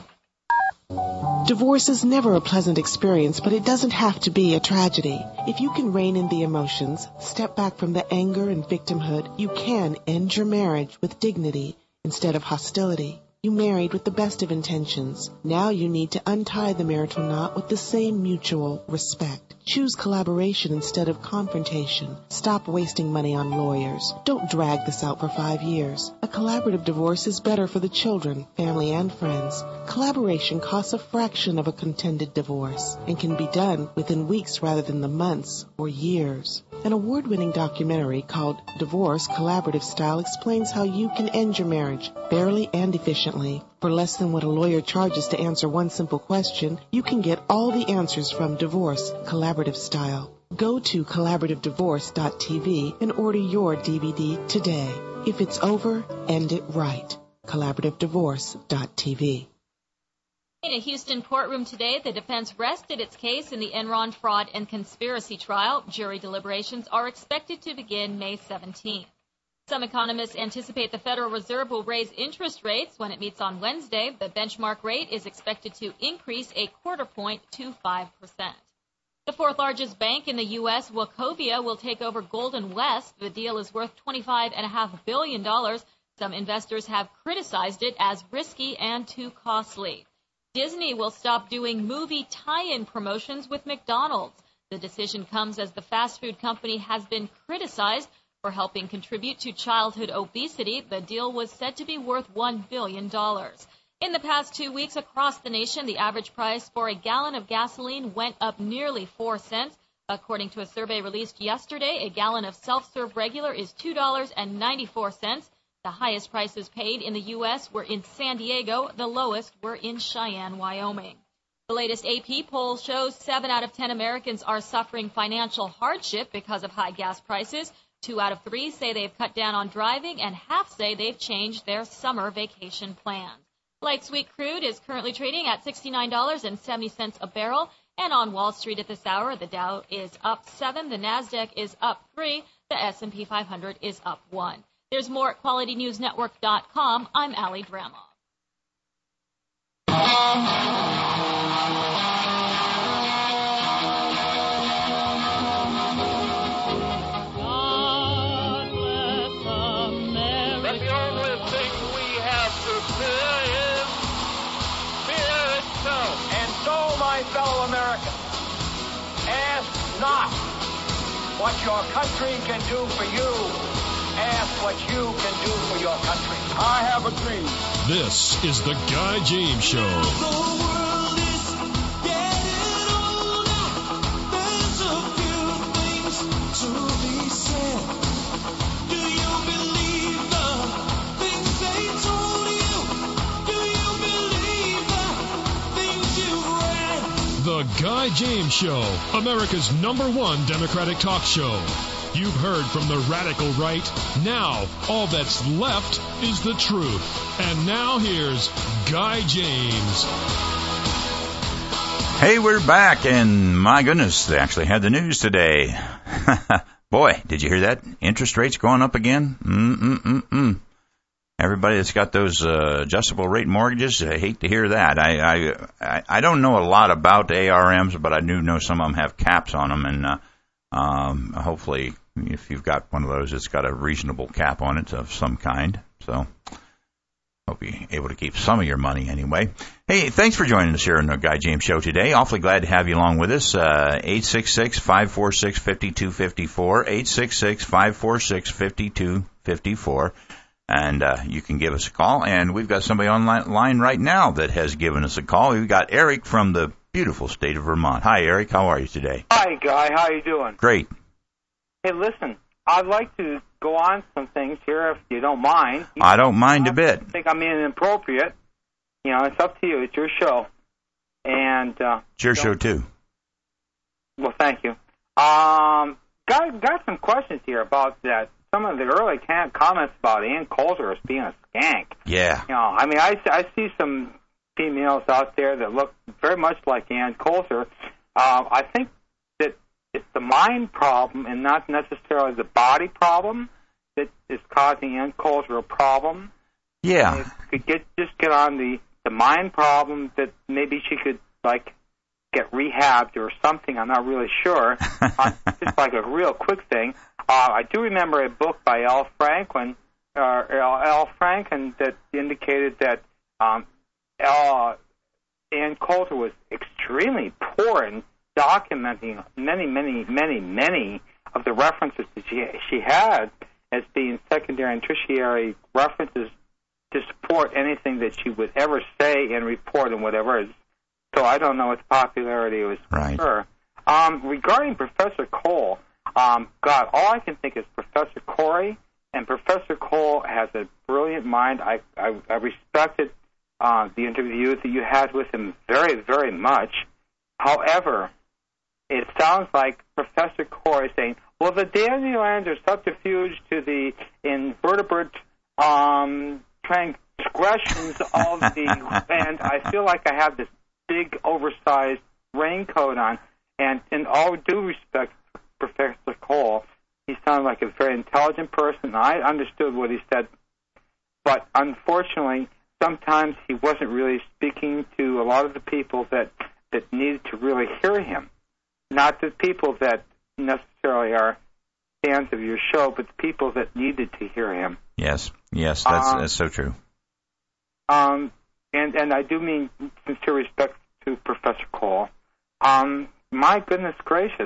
Divorce is never a pleasant experience, but it doesn't have to be a tragedy. If you can rein in the emotions, step back from the anger and victimhood, you can end your marriage with dignity instead of hostility. You married with the best of intentions. Now you need to untie the marital knot with the same mutual respect. Choose collaboration instead of confrontation. Stop wasting money on lawyers. Don't drag this out for five years. A collaborative divorce is better for the children, family, and friends. Collaboration costs a fraction of a contended divorce and can be done within weeks rather than the months or years. An award-winning documentary called Divorce Collaborative Style explains how you can end your marriage fairly and efficiently. For less than what a lawyer charges to answer one simple question, you can get all the answers from Divorce Collaborative Style. Go to collaborative divorce dot t v and order your D V D today. If it's over, end it right. collaborative divorce dot t v. In a Houston courtroom today, the defense rested its case in the Enron fraud and conspiracy trial. Jury deliberations are expected to begin May seventeenth. Some economists anticipate the Federal Reserve will raise interest rates when it meets on Wednesday. The benchmark rate is expected to increase a quarter point to five percent. The fourth largest bank in the U S, Wachovia, will take over Golden West. The deal is worth twenty-five point five billion dollars. Some investors have criticized it as risky and too costly. Disney will stop doing movie tie-in promotions with McDonald's. The decision comes as the fast food company has been criticized for helping contribute to childhood obesity. The deal was said to be worth one billion dollars. In the past two weeks across the nation, the average price for a gallon of gasoline went up nearly four cents. According to a survey released yesterday, a gallon of self-serve regular is two dollars and ninety-four cents. The highest prices paid in the U S were in San Diego. The lowest were in Cheyenne, Wyoming. The latest A P poll shows seven out of ten Americans are suffering financial hardship because of high gas prices. Two out of three say they've cut down on driving, and half say they've changed their summer vacation plans. Light sweet crude is currently trading at sixty-nine dollars and seventy cents a barrel. And on Wall Street at this hour, the Dow is up seven, the NASDAQ is up three, the S and P five hundred is up one. There's more at quality news network dot com. I'm Allie Dramoff. Fellow Americans, ask not what your country can do for you. Ask what you can do for your country. I have a dream. This is the Guy James Show. The world is getting older. There's a few things to be said. Do you believe the things they told you? Do you believe the things you've read? The Guy James Show, America's number one Democratic talk show. You've heard from the radical right. Now, all that's left is the truth. And now here's Guy James. Hey, we're back, and my goodness, they actually had the news today. Boy, did you hear that? Interest rates going up again? Mm-mm-mm-mm. everybody that's got those uh, adjustable rate mortgages, I hate to hear that. I, I I don't know a lot about A R Ms, but I do know some of them have caps on them, and uh, um, hopefully, if you've got one of those, it's got a reasonable cap on it of some kind. So, hope you're able to keep some of your money anyway. Hey, thanks for joining us here on the Guy James Show today. Awfully glad to have you along with us. Uh, eight six six, five four six, five two five four, eight six six, five four six, five two five four. And uh, you can give us a call. And we've got somebody online right now that has given us a call. We've got Eric from the beautiful state of Vermont. Hi, Eric. How are you today? Hi, Guy. How you doing? Great. Hey, listen, I'd like to go on some things here if you don't mind. You I don't mind a bit. I think I'm being inappropriate. You know, it's up to you. It's your show. And uh, it's your show, too. Well, thank you. Um, got, got some questions here about that. Some of the early comments about Ann Coulter as being a skank. Yeah. You know, I mean, I, I see some females out there that look very much like Ann Coulter. Uh, I think that it's the mind problem and not necessarily the body problem that is causing Ann Coulter a problem. Yeah. And if you could get just get on the, the mind problem, that maybe she could, like, get rehabbed or something. I'm not really sure. uh, just like a real quick thing. Uh, I do remember a book by Al Franken, uh, Al Franken, that indicated that um, Al, Ann Coulter was extremely poor in documenting many, many, many, many of the references that she, she had as being secondary and tertiary references to support anything that she would ever say and report and whatever. So I don't know its popularity was right. Her. Um, regarding Professor Cole, um, God, all I can think is Professor Corey, and Professor Cole has a brilliant mind. I, I, I respected uh, the interview that you had with him very, very much. However, it sounds like Professor Corey is saying, well, the dandelions are subterfuge to the invertebrate um, transgressions of the, and I feel like I have this big, oversized raincoat on. And in all due respect, Professor Cole, he sounded like a very intelligent person. I understood what he said, but unfortunately, sometimes he wasn't really speaking to a lot of the people that, that needed to really hear him. Not the people that necessarily are fans of your show, but the people that needed to hear him. Yes, yes, that's, um, that's so true. Um, and, and I do mean sincere respect to Professor Cole. Um, my goodness gracious.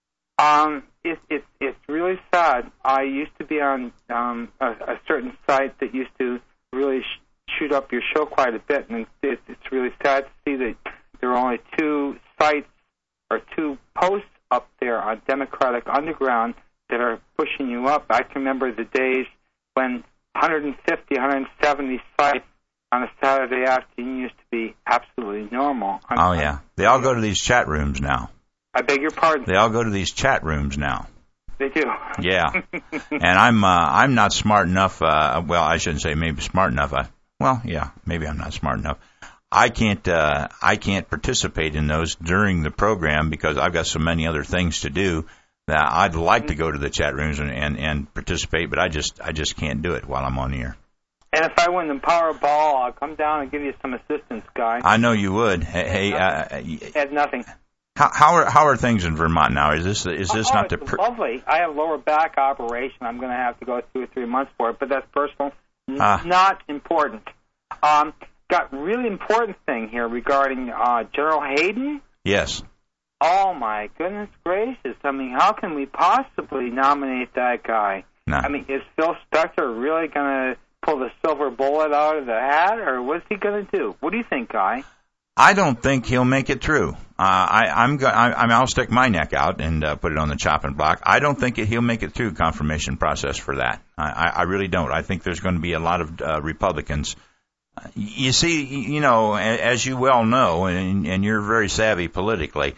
Um, it, it, it's really sad. I used to be on um, a, a certain site that used to really sh- shoot up your show quite a bit, and it, it's really sad to see that there are only two sites or two posts up there on Democratic Underground that are pushing you up. I can remember the days when one fifty, one seventy sites on a Saturday afternoon used to be absolutely normal. I'm, oh, yeah. They all go to these chat rooms now. I beg your pardon? They all go to these chat rooms now. They do. Yeah. And I'm uh, I'm not smart enough. Uh, well, I shouldn't say maybe smart enough. I, well, yeah, maybe I'm not smart enough. I can't uh, I can't participate in those during the program because I've got so many other things to do that I'd like to go to the chat rooms and, and, and participate, but I just I just can't do it while I'm on the air. And if I win the Powerball, I'll come down and give you some assistance, Guy. I know you would. Hey, uh, Had nothing. How, how are how are things in Vermont now? Is this is this oh, not it's the per- lovely? I have lower back operation. I'm going to have to go two or three months for it, but that's personal. N- Ah. Not important. Um, got really important thing here regarding uh, General Hayden. Yes. Oh my goodness gracious! I mean, how can we possibly nominate that guy? No. I mean, is Phil Spector really going to pull the silver bullet out of the hat, or what's he going to do? What do you think, Guy? I don't think he'll make it through. Uh, I, I'm go- I, I mean, I'll stick my neck out and uh, put it on the chopping block. I don't think it, he'll make it through confirmation process for that. I, I, I really don't. I think there's going to be a lot of uh, Republicans. Uh, you see, you know, as you well know, and, and you're very savvy politically,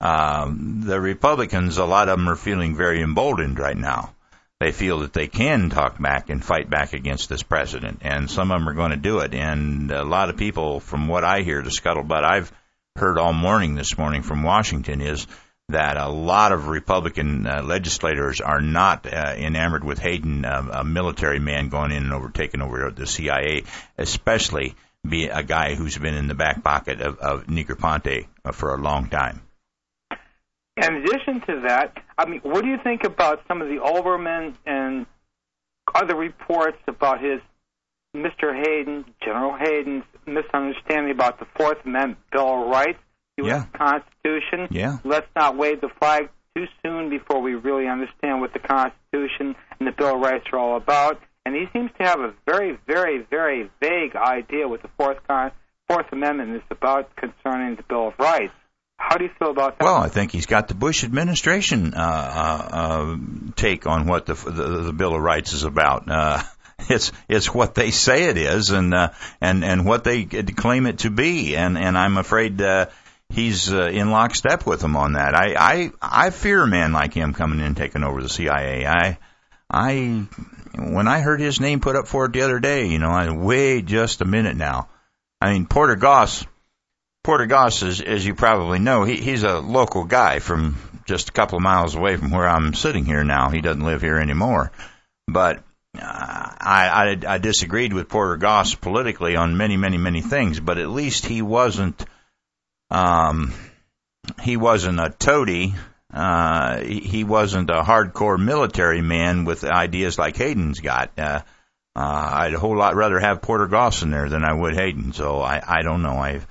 um, the Republicans, a lot of them are feeling very emboldened right now. They feel that they can talk back and fight back against this president, and some of them are going to do it. And a lot of people, from what I hear, the scuttlebutt I've heard all morning this morning from Washington is that a lot of Republican uh, legislators are not uh, enamored with Hayden, uh, a military man going in and overtaking over the C I A, especially be a guy who's been in the back pocket of, of Negroponte uh, for a long time. In addition to that, I mean, what do you think about some of the Olbermann and other reports about his Mister Hayden, General Hayden's misunderstanding about the Fourth Amendment Bill of Rights, U S Yeah. Constitution? Yeah. Let's not wave the flag too soon before we really understand what the Constitution and the Bill of Rights are all about. And he seems to have a very, very, very vague idea what the Fourth, Con- Fourth Amendment is about concerning the Bill of Rights. How do you feel about that? Well, I think he's got the Bush administration uh, uh, uh, take on what the, the the Bill of Rights is about. Uh, it's it's what they say it is, and uh, and and what they claim it to be, and and I'm afraid uh, he's uh, in lockstep with them on that. I, I I fear a man like him coming in and taking over the C I A. I I when I heard his name put up for it the other day, you know, I wait just a minute now. I mean, Porter Goss. Porter Goss, as, as you probably know, he, he's a local guy from just a couple of miles away from where I'm sitting here now. He doesn't live here anymore. But uh, I, I, I disagreed with Porter Goss politically on many, many, many things. But at least he wasn't um, he wasn't a toady. Uh, he, he wasn't a hardcore military man with ideas like Hayden's got. Uh, uh, I'd a whole lot rather have Porter Goss in there than I would Hayden. So I, I don't know. I've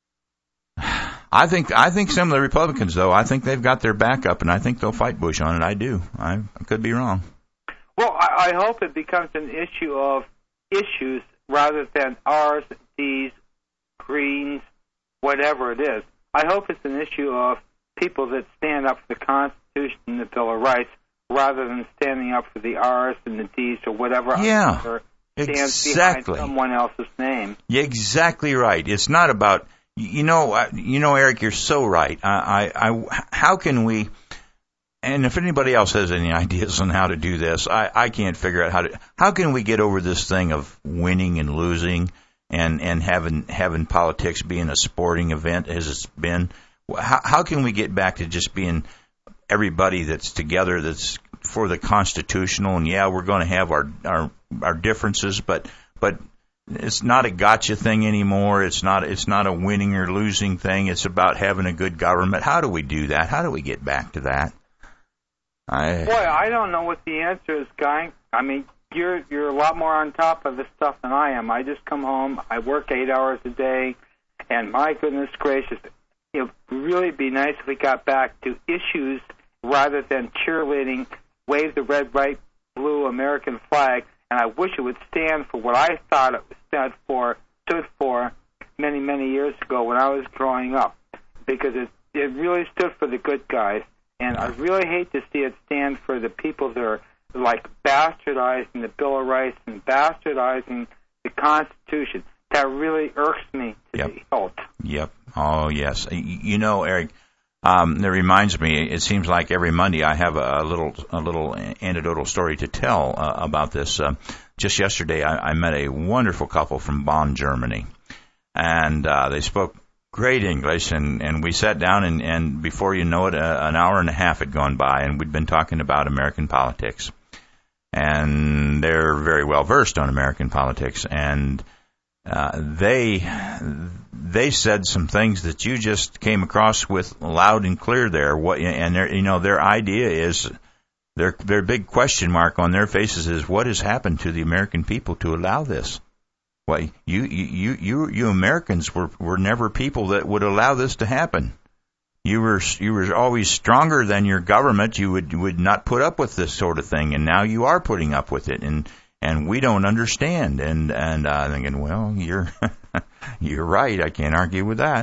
I think I think some of the Republicans, though, I think they've got their backup, and I think they'll fight Bush on it. I do. I, I could be wrong. Well, I, I hope it becomes an issue of issues rather than R's, D's, Greens, whatever it is. I hope it's an issue of people that stand up for the Constitution and the Bill of Rights rather than standing up for the R's and the D's or whatever Yeah, other stands exactly. behind someone else's name. You're exactly right. It's not about... You know, you know, Eric, you're so right. I, I, I, how can we, and if anybody else has any ideas on how to do this, I, I can't figure out how to, how can we get over this thing of winning and losing and, and having, having politics being a sporting event as it's been? How, how can we get back to just being everybody that's together, that's for the constitutional, and yeah, we're going to have our, our, our differences, but, but, it's not a gotcha thing anymore. It's not it's not a winning or losing thing. It's about having a good government. How do we do that? How do we get back to that? I Boy, I don't know what the answer is, Guy. I mean, you're you're a lot more on top of this stuff than I am. I just come home, I work eight hours a day, and my goodness gracious, it would really be nice if we got back to issues rather than cheerleading, wave the red, white, blue American flag. And I wish it would stand for what I thought it stood for, stood for many, many years ago when I was growing up, because it it really stood for the good guys. And I really hate to see it stand for the people that are like bastardizing the Bill of Rights and bastardizing the Constitution. That really irks me to Yep. the hilt. Yep. Oh yes. You know, Eric. Um, that reminds me. It seems like every Monday I have a, a little, a little anecdotal story to tell uh, about this. Uh, just yesterday, I, I met a wonderful couple from Bonn, Germany, and uh, they spoke great English. And, and we sat down, and, and before you know it, uh, an hour and a half had gone by, and we'd been talking about American politics. And they're very well versed on American politics, and uh, they. They said some things that you just came across with loud and clear there. What and their, you know, their idea is their their big question mark on their faces is what has happened to the American people to allow this? Well, you you you you Americans were were never people that would allow this to happen. You were you were always stronger than your government. You would would not put up with this sort of thing, and now you are putting up with it, and and we don't understand. And and uh, I'm thinking, well, you're. You're right. I can't argue with that.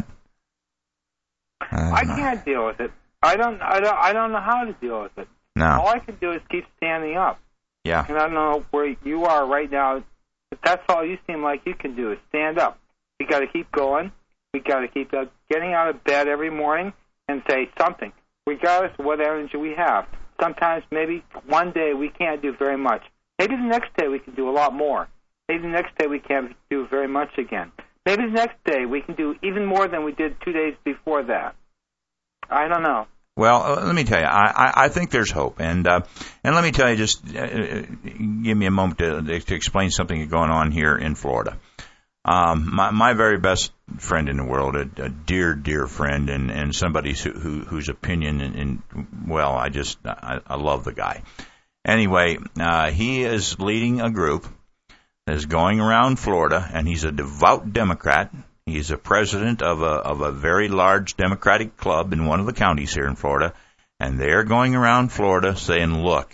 Uh, I can't deal with it. I don't. I don't. I don't know how to deal with it. No. All I can do is keep standing up. Yeah. And I don't know where you are right now, but that's all you seem like you can do is stand up. We got to keep going. We got to keep uh, getting out of bed every morning and say something, regardless of what energy we have. Sometimes, maybe one day we can't do very much. Maybe the next day we can do a lot more. Maybe the next day we can't do very much again. Maybe the next day we can do even more than we did two days before that. I don't know. Well, uh, let me tell you, I, I, I think there's hope, and uh, and let me tell you, just uh, give me a moment to, to explain something going on here in Florida. Um, my, my very best friend in the world, a, a dear, dear friend, and, and somebody who, who, whose opinion, and, and well, I just I, I love the guy. Anyway, uh, he is leading a group that is going around Florida, and he's a devout Democrat. He's a president of a of a very large Democratic club in one of the counties here in Florida, and they're going around Florida saying, look,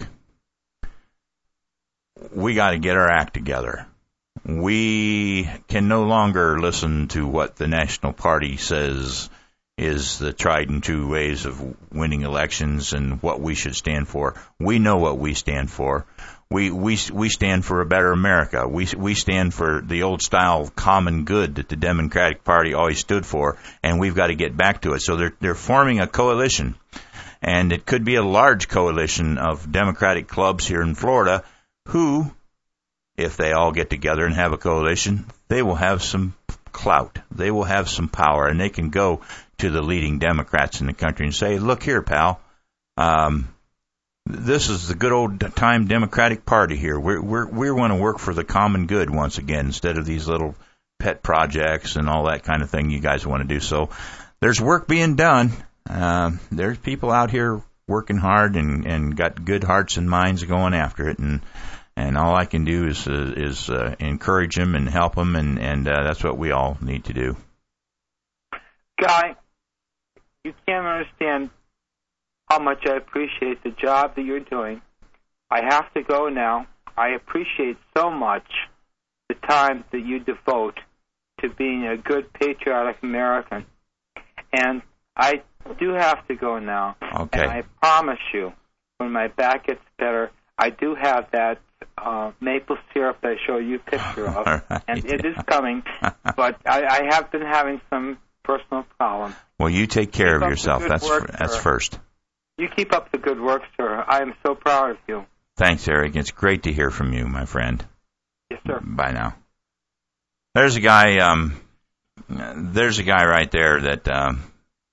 we got to get our act together. We can no longer listen to what the National Party says is the tried and true ways of winning elections and what we should stand for. We know what we stand for. We we we stand for a better America. We we stand for the old style common good that the Democratic Party always stood for, and we've got to get back to it. So they're they're forming a coalition, and it could be a large coalition of Democratic clubs here in Florida who, if they all get together and have a coalition, they will have some clout. They will have some power, and they can go to the leading Democrats in the country and say, look here, pal, um, this is the good old time Democratic Party here. We're, we're, we want to work for the common good once again instead of these little pet projects and all that kind of thing you guys want to do. So there's work being done. Uh, there's people out here working hard and, and got good hearts and minds going after it, and And all I can do is uh, is uh, encourage them and help them, and, and uh, that's what we all need to do. Guy, you can't understand how much I appreciate the job that you're doing. I have to go now. I appreciate so much the time that you devote to being a good, patriotic American. And I do have to go now. Okay. And I promise you, when my back gets better, I do have that uh, maple syrup that I show you a picture of, right. and it is coming, but I, I have been having some personal problems. Well, you take care keep of yourself. That's work, that's sir. first. You keep up the good work, sir. I am so proud of you. Thanks, Eric. It's great to hear from you, my friend. Yes, sir. Bye now. There's a guy. Um, there's a guy right there that um,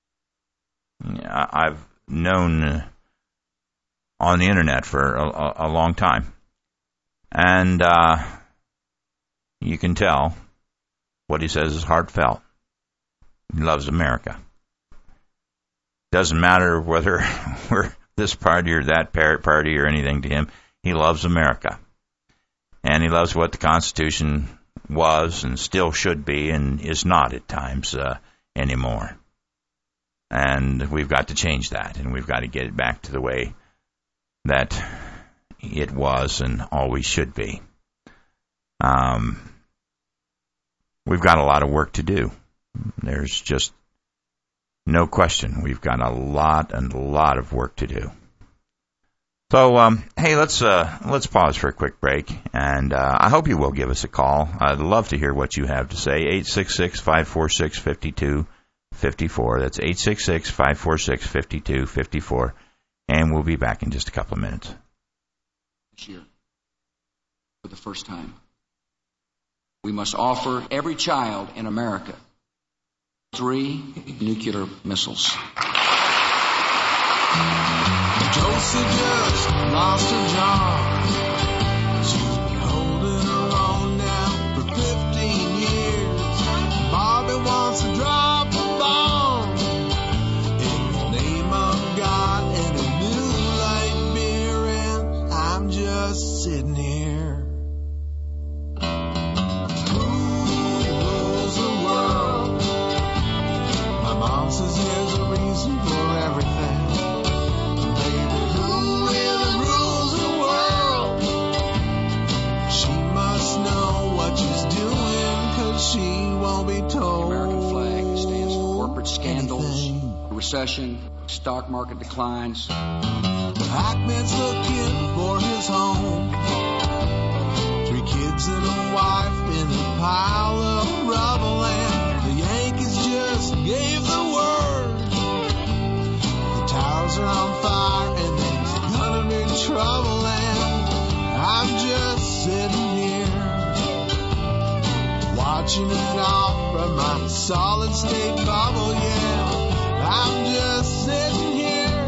I've known on the internet for a, a long time. And uh, you can tell what he says is heartfelt. He loves America. Doesn't matter whether we're this party or that party or anything to him. He loves America. And he loves what the Constitution was and still should be and is not at times uh, anymore. And we've got to change that, and we've got to get it back to the way that it was and always should be. Um, we've got a lot of work to do. There's just no question. We've got a lot and a lot of work to do. So, um, hey, let's uh, let's pause for a quick break, and uh, I hope you will give us a call. I'd love to hear what you have to say. eight six six, five four six, five two five four. That's eight six six, five four six, five two five four. And we'll be back in just a couple of minutes. This year, for the first time, we must offer every child in America three nuclear missiles. Josie just lost her job. She's been holding her own now for fifteen years. Bobby wants to drop a bomb in the name of God and a Moonlight beer, and I'm just sitting here. Who rules the world? My mom says there's a reason for everything. She won't be told. The American flag stands for corporate scandals, recession, stock market declines. Hackman's looking for his home. Three kids and a wife in a pile of rubble, and the Yankees just gave the word. The towers are on fire and there's gonna be trouble, and I'm just sitting here watching it all from my solid state bubble, yeah. I'm just sitting here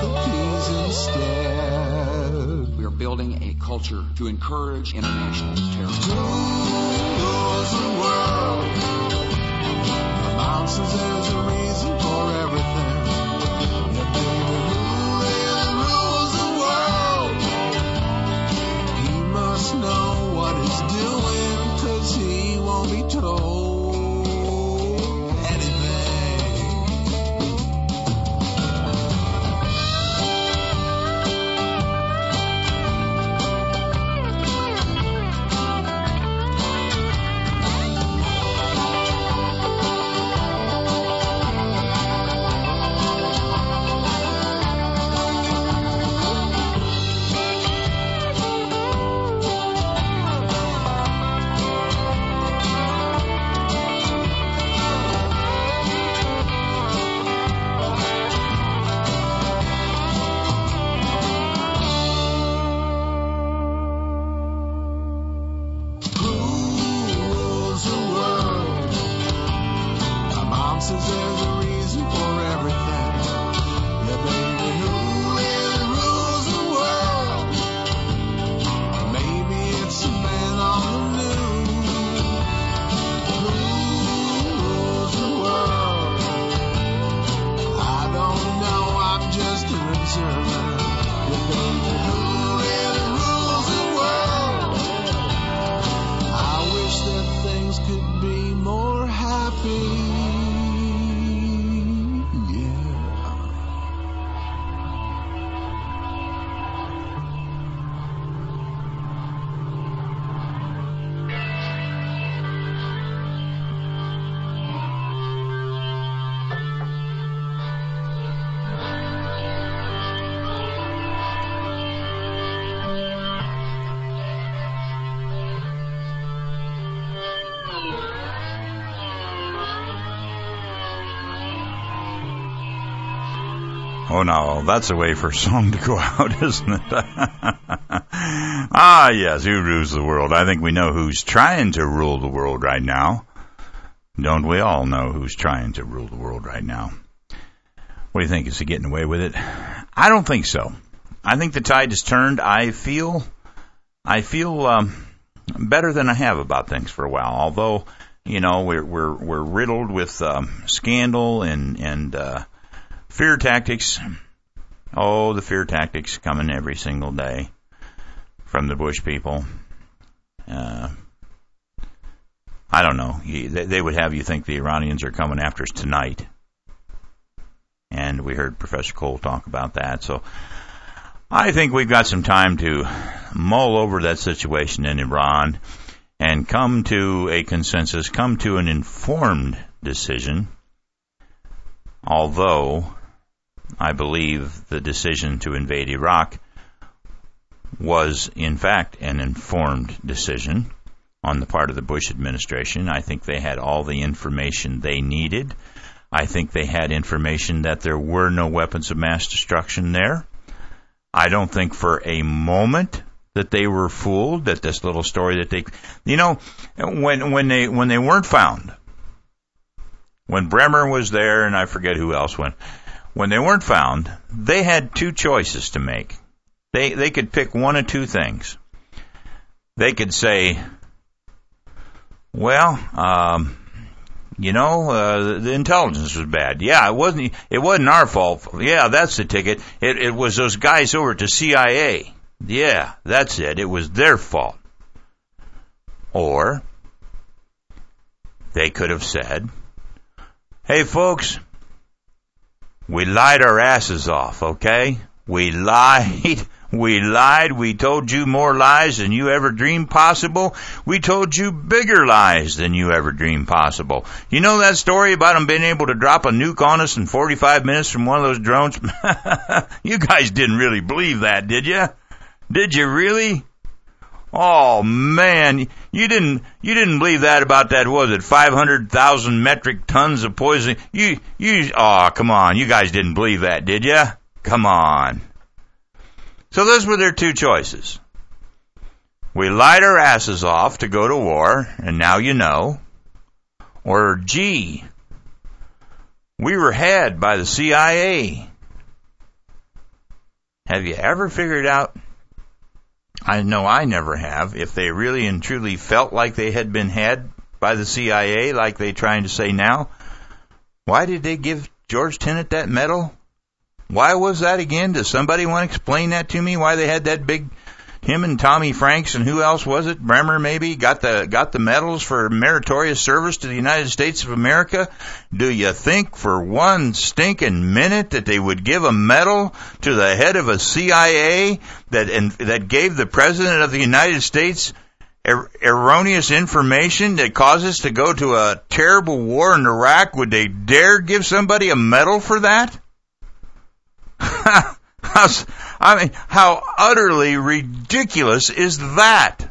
the peas instead. We are building a culture to encourage international terrorism. Who rules the world? My mom says there's a reason for everything. Yeah, baby, who really rules the world? He must know what he's doing, 'cause he won't be told anything. Who rules the world? My mom says there's a reason for everything. Yeah, baby, who really rules the world? Maybe it's the man on the news. Who rules the world? I don't know, I'm just an observer. Yeah, baby, who really rules the world? I wish that things could be more happy. Yeah. Oh, no, that's a way for a song to go out, isn't it? Ah, yes, who rules the world? I think we know who's trying to rule the world right now. Don't we all know who's trying to rule the world right now? What do you think? Is he getting away with it? I don't think so. I think the tide has turned. I feel, I feel um, better than I have about things for a while. Although, you know, we're we're we're riddled with um, scandal and and uh, fear tactics. Oh, the fear tactics coming every single day from the Bush people. Uh, I don't know. They would have you think the Iranians are coming after us tonight. And we heard Professor Cole talk about that. So I think we've got some time to mull over that situation in Iran and come to a consensus, come to an informed decision. Although I believe the decision to invade Iraq was, in fact, an informed decision on the part of the Bush administration. I think they had all the information they needed. I think they had information that there were no weapons of mass destruction there. I don't think for a moment that they were fooled, that this little story that they, you know, when when they when they weren't found, when Bremer was there and I forget who else went, when they weren't found, they had two choices to make. They they could pick one of two things. They could say, well, um, you know, uh, the intelligence was bad. Yeah, it wasn't it wasn't our fault. Yeah, that's the ticket. It it was those guys over at the C I A. Yeah, that's it. It was their fault. Or they could have said, hey, folks, we lied our asses off, okay? We lied. We lied. We told you more lies than you ever dreamed possible. We told you bigger lies than you ever dreamed possible. You know that story about them being able to drop a nuke on us in forty-five minutes from one of those drones? You guys didn't really believe that, did you? Did you really? Oh, man, you didn't you didn't believe that about that, was it, five hundred thousand metric tons of poison? You, you, oh, come on, you guys didn't believe that, did you? Come on. So those were their two choices. We lied our asses off to go to war, and now you know. Or, gee, we were had by the C I A. Have you ever figured out, I know I never have, if they really and truly felt like they had been had by the C I A, like they're trying to say now? Why did they give George Tenet that medal? Why was that again? Does somebody want to explain that to me? Why they had that big, him and Tommy Franks and who else was it? Bremer maybe got the got the medals for meritorious service to the United States of America. Do you think for one stinking minute that they would give a medal to the head of a C I A that and that gave the President of the United States er, erroneous information that caused us to go to a terrible war in Iraq? Would they dare give somebody a medal for that? I mean, how utterly ridiculous is that?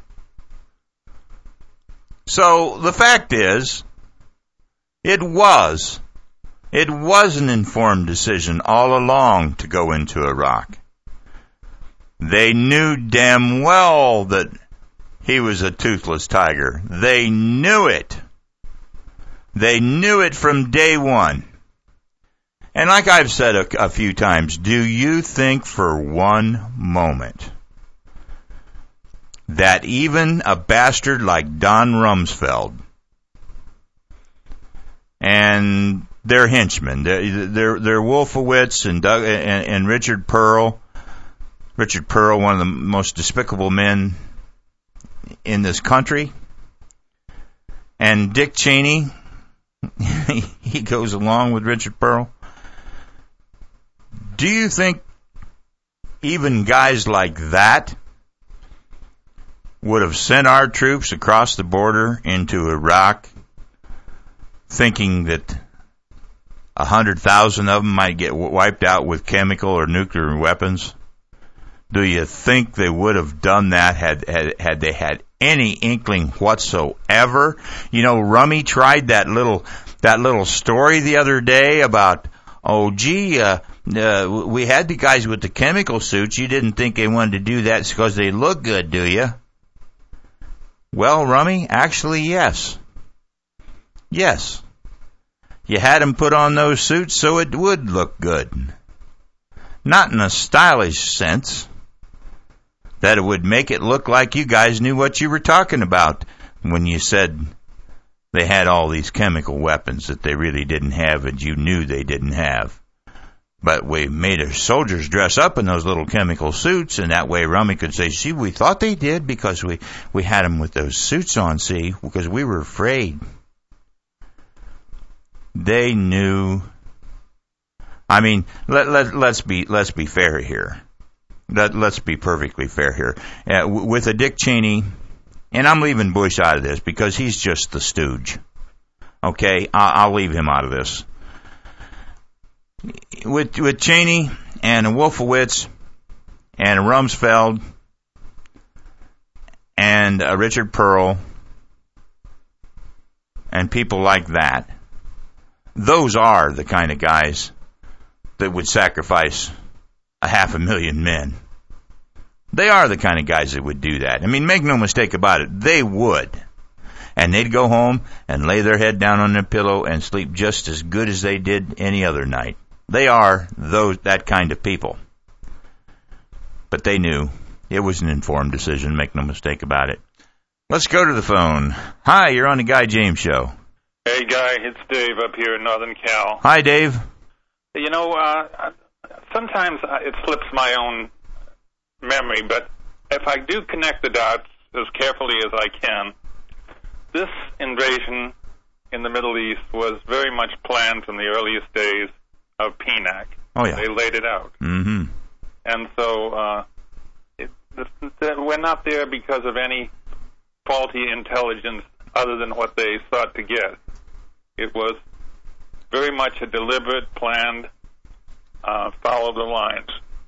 So the fact is, it was, it was an informed decision all along to go into Iraq. They knew damn well that he was a toothless tiger. They knew it. They knew it from day one. And like I've said a, a few times, do you think for one moment that even a bastard like Don Rumsfeld and their henchmen, their their, their Wolfowitz and, Doug, and and Richard Pearl, Richard Pearl, one of the most despicable men in this country, and Dick Cheney, he goes along with Richard Pearl. Do you think even guys like that would have sent our troops across the border into Iraq thinking that a hundred thousand of them might get wiped out with chemical or nuclear weapons? Do you think they would have done that had, had, had they had any inkling whatsoever? You know, Rummy tried that little, that little story the other day about, oh, gee, uh, Uh, we had the guys with the chemical suits. You didn't think they wanted to do that because they look good, do you? Well, Rummy, actually, yes. Yes. You had them put on those suits so it would look good. Not in a stylish sense, that it would make it look like you guys knew what you were talking about when you said they had all these chemical weapons that they really didn't have and you knew they didn't have. But we made our soldiers dress up in those little chemical suits, and that way Rummy could say, see, we thought they did because we, we had them with those suits on, see, because we were afraid. They knew. I mean, let, let, let's be let's be fair here. Let, let's be perfectly fair here. Uh, with a Dick Cheney, and I'm leaving Bush out of this because he's just the stooge. Okay, I'll, I'll leave him out of this. With with Cheney and a Wolfowitz and a Rumsfeld and a Richard Pearl and people like that, those are the kind of guys that would sacrifice a half a million men. They are the kind of guys that would do that. I mean, make no mistake about it, they would. And they'd go home and lay their head down on their pillow and sleep just as good as they did any other night. They are those that kind of people. But they knew it was an informed decision, make no mistake about it. Let's go to the phone. Hi, you're on the Guy James Show. Hey, Guy, it's Dave up here in Northern Cal. Hi, Dave. You know, uh, sometimes it slips my own memory, but if I do connect the dots as carefully as I can, this invasion in the Middle East was very much planned from the earliest days of P N A C. Oh, yeah. They laid it out. Mm-hmm. And so uh, it, we're not there because of any faulty intelligence other than what they sought to get. It was very much a deliberate, planned, uh, follow the lines.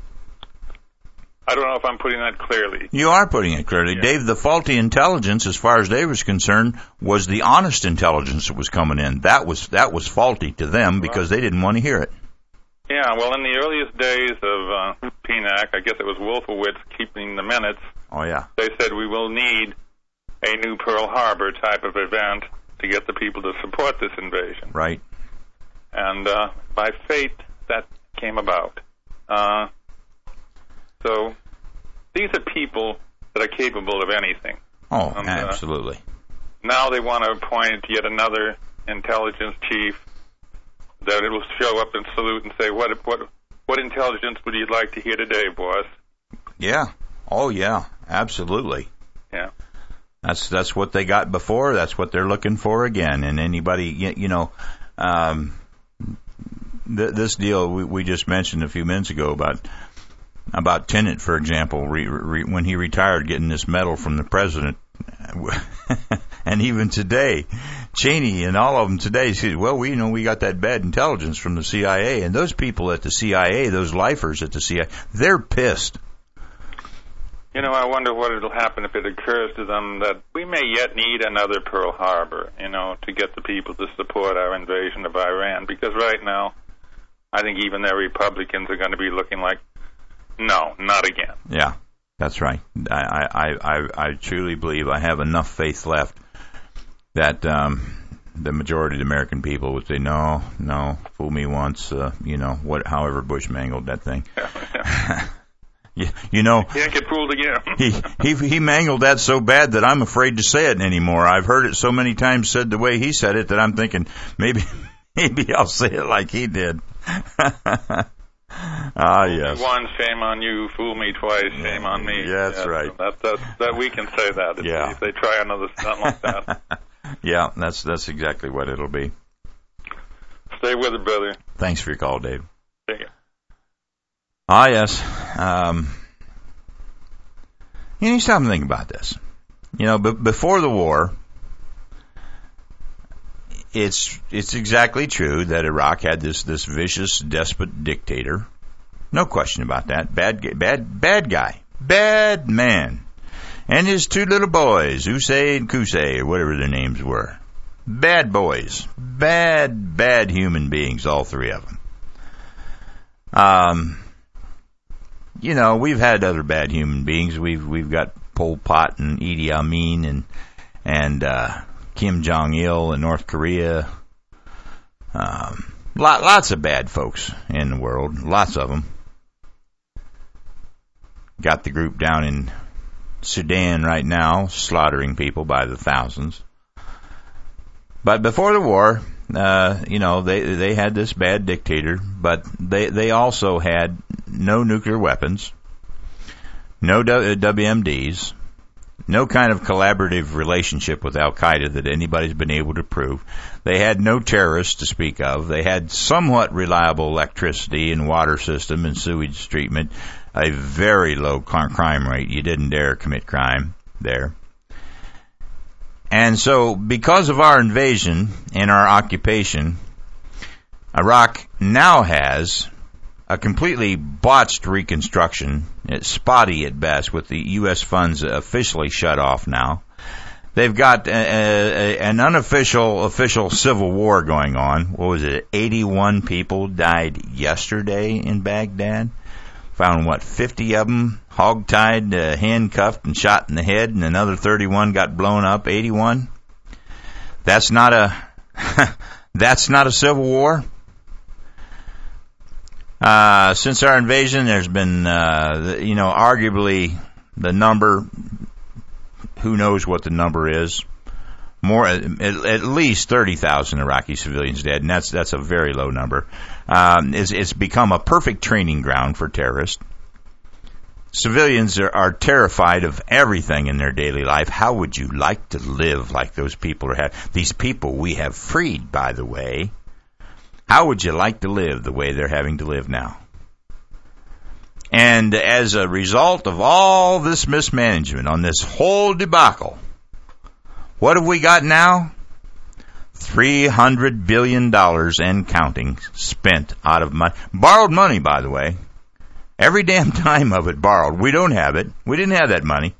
I don't know if I'm putting that clearly. You are putting it clearly. Yeah. Dave, the faulty intelligence, as far as Dave was concerned, was the honest intelligence that was coming in. That was that was faulty to them because they didn't want to hear it. Yeah, well, in the earliest days of uh, P N A C, I guess it was Wolfowitz keeping the minutes. Oh, yeah. They said we will need a new Pearl Harbor type of event to get the people to support this invasion. Right. And uh, by fate, that came about. Uh, So these are people that are capable of anything. Oh, and, absolutely. Uh, now they want to appoint yet another intelligence chief that will show up and salute and say, what what what intelligence would you like to hear today, boss? Yeah. Oh, yeah. Absolutely. Yeah. That's that's what they got before. That's what they're looking for again. And anybody, you, you know, um, th- this deal we, we just mentioned a few minutes ago about about Tenet, for example, re, re, when he retired, getting this medal from the president. And even today, Cheney and all of them today said, well, we you know we got that bad intelligence from the C I A. And those people at the C I A, those lifers at the C I A, they're pissed. You know, I wonder what will happen if it occurs to them that we may yet need another Pearl Harbor, you know, to get the people to support our invasion of Iran. Because right now, I think even their Republicans are going to be looking like, no, not again. Yeah, that's right. I, I, I, I truly believe I have enough faith left that um, the majority of the American people would say, no, no, fool me once, uh, you know, what, however Bush mangled that thing. Yeah, yeah. you, you know, Can't get fooled again. he, he he mangled that so bad that I'm afraid to say it anymore. I've heard it so many times said the way he said it that I'm thinking maybe maybe I'll say it like he did. Ah, yes. One, shame on you. Fool me twice, shame on me. Yeah, that's yeah, right. So that, that, that we can say that if, Yeah. if they try another stunt like that. Yeah, that's that's exactly what it'll be. Stay with it, brother. Thanks for your call, Dave. Take it. Ah, yes. Um, you need to stop and think about this. You know, b- before the war, it's it's exactly true that Iraq had this this vicious, despot dictator. No question about that. Bad, bad, bad guy, bad man, and his two little boys, Qusay and Qusay, or whatever their names were. Bad boys, bad, bad human beings, all three of them. Um. You know, we've had other bad human beings. We've we've got Pol Pot and Idi Amin and and uh, Kim Jong Il in North Korea. Um, lot, lots of bad folks in the world. Lots of them. Got the group down in Sudan right now, slaughtering people by the thousands. But before the war, uh, you know, they they had this bad dictator, but they they also had no nuclear weapons, no W M Ds, no kind of collaborative relationship with Al-Qaeda that anybody's been able to prove. They had no terrorists to speak of. They had somewhat reliable electricity and water system and sewage treatment, a very low crime rate. You didn't dare commit crime there. And so, because of our invasion and our occupation, Iraq now has a completely botched reconstruction. It's spotty at best, with the U S funds officially shut off now. They've got a, a, an unofficial official civil war going on. What was it? eighty-one people died yesterday in Baghdad. Found, what, fifty of them hog-tied, uh, handcuffed, and shot in the head, and another thirty-one got blown up. eighty-one. That's not a that's not a civil war. Uh, since our invasion, there's been, uh, you know, arguably the number, who knows what the number is, more, at, at least thirty thousand Iraqi civilians dead, and that's, that's a very low number. Um, it's, it's become a perfect training ground for terrorists. Civilians are, are terrified of everything in their daily life. How would you like to live like those people are having? These people we have freed, by the way. How would you like to live the way they're having to live now? And as a result of all this mismanagement on this whole debacle, what have we got now? three hundred billion dollars and counting spent out of money. Borrowed money, by the way. Every damn dime of it borrowed. We don't have it. We didn't have that money.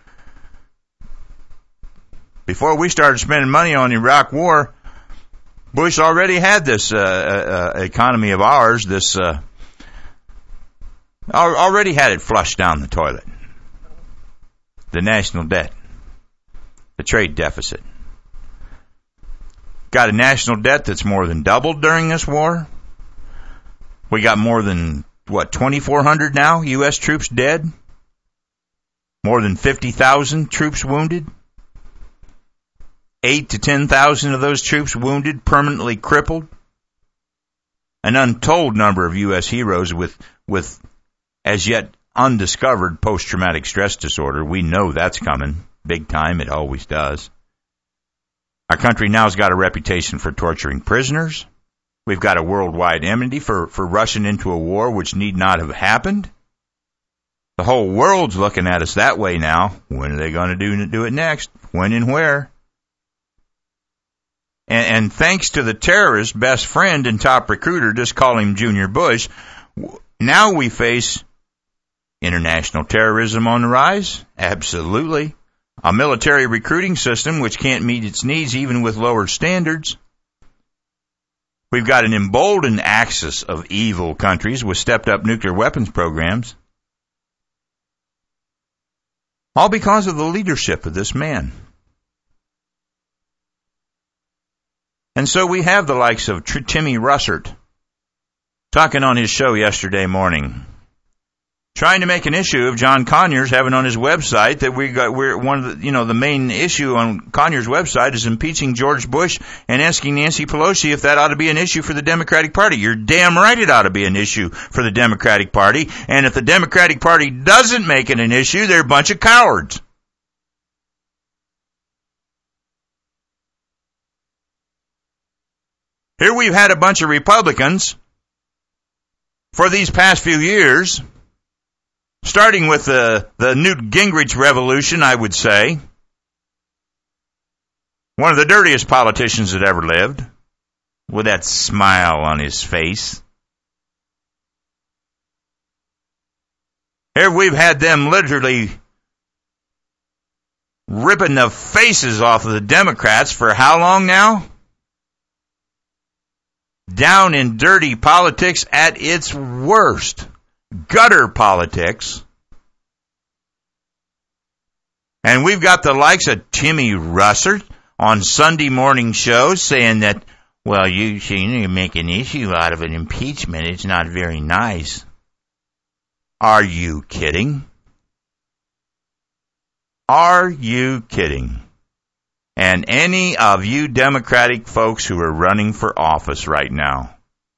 Before we started spending money on the Iraq War, Bush already had this uh, uh, economy of ours, this uh, already had it flushed down the toilet. The national debt, the trade deficit. Got a national debt that's more than doubled during this war. We got more than what, twenty-four hundred now, U S troops dead? More than fifty thousand troops wounded? Eight to ten thousand of those troops wounded, permanently crippled? An untold number of U S heroes with, with as yet undiscovered post-traumatic stress disorder. We know that's coming. Big time. It always does. Our country now has got a reputation for torturing prisoners. We've got a worldwide enmity for, for rushing into a war which need not have happened. The whole world's looking at us that way now. When are they going to do, do it next? When and where? And, and thanks to the terrorist's best friend and top recruiter, just call him Junior Bush, now we face international terrorism on the rise. Absolutely. A military recruiting system which can't meet its needs even with lower standards. We've got an emboldened axis of evil countries with stepped-up nuclear weapons programs. All because of the leadership of this man. And so we have the likes of Tr- Timmy Russert talking on his show yesterday morning, trying to make an issue of John Conyers having on his website that we got. We're one of the, you know, the main issue on Conyers' website is impeaching George Bush and asking Nancy Pelosi if that ought to be an issue for the Democratic Party. You're damn right it ought to be an issue for the Democratic Party. And if the Democratic Party doesn't make it an issue, they're a bunch of cowards. Here we've had a bunch of Republicans for these past few years, starting with the, the Newt Gingrich revolution, I would say. One of the dirtiest politicians that ever lived, with that smile on his face. Here we've had them literally ripping the faces off of the Democrats for how long now? Down in dirty politics at its worst. Gutter politics. And we've got the likes of Timmy Russert on Sunday morning shows saying that, well, you, you make an issue out of an impeachment. It's not very nice. Are you kidding? Are you kidding? And any of you Democratic folks who are running for office right now,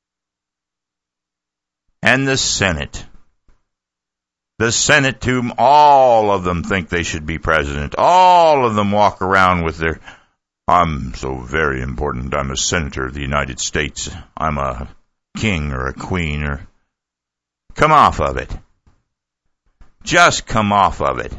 and the Senate, the Senate, whom all of them think they should be president, all of them walk around with their, I'm so very important, I'm a senator of the United States, I'm a king or a queen, or come off of it. Just come off of it.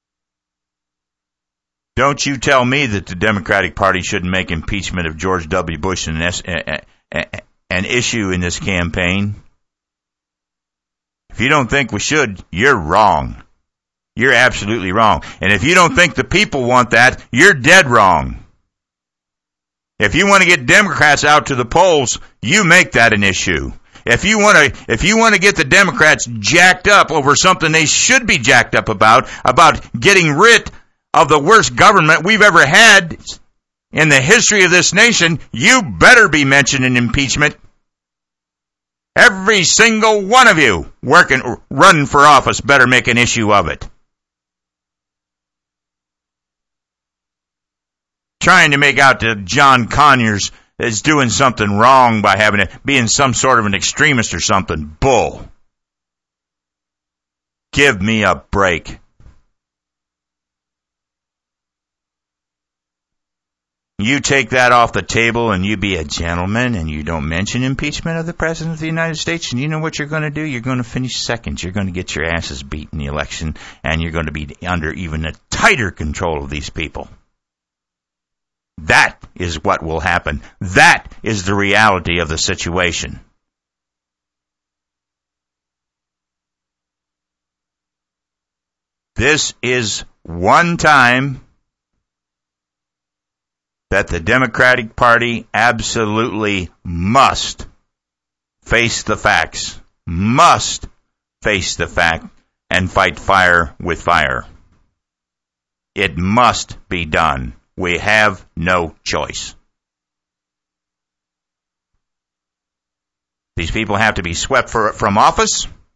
Don't you tell me that the Democratic Party shouldn't make impeachment of George W. Bush an, an issue in this campaign. If you don't think we should, you're wrong. You're absolutely wrong. And if you don't think the people want that, you're dead wrong. If you want to get Democrats out to the polls, you make that an issue. If you want to, if you want to get the Democrats jacked up over something they should be jacked up about, about getting rid of the worst government we've ever had in the history of this nation, you better be mentioning impeachment. Every single one of you working, running for office better make an issue of it. Trying to make out that John Conyers is doing something wrong by having it, being some sort of an extremist or something. Bull. Give me a break. You take that off the table and you be a gentleman and you don't mention impeachment of the President of the United States, and you know what you're going to do? You're going to finish second. You're going to get your asses beat in the election, and you're going to be under even a tighter control of these people. That is what will happen. That is the reality of the situation. This is one time that the Democratic Party absolutely must face the facts, must face the fact and fight fire with fire. It must be done. We have no choice. These people have to be swept for, from office.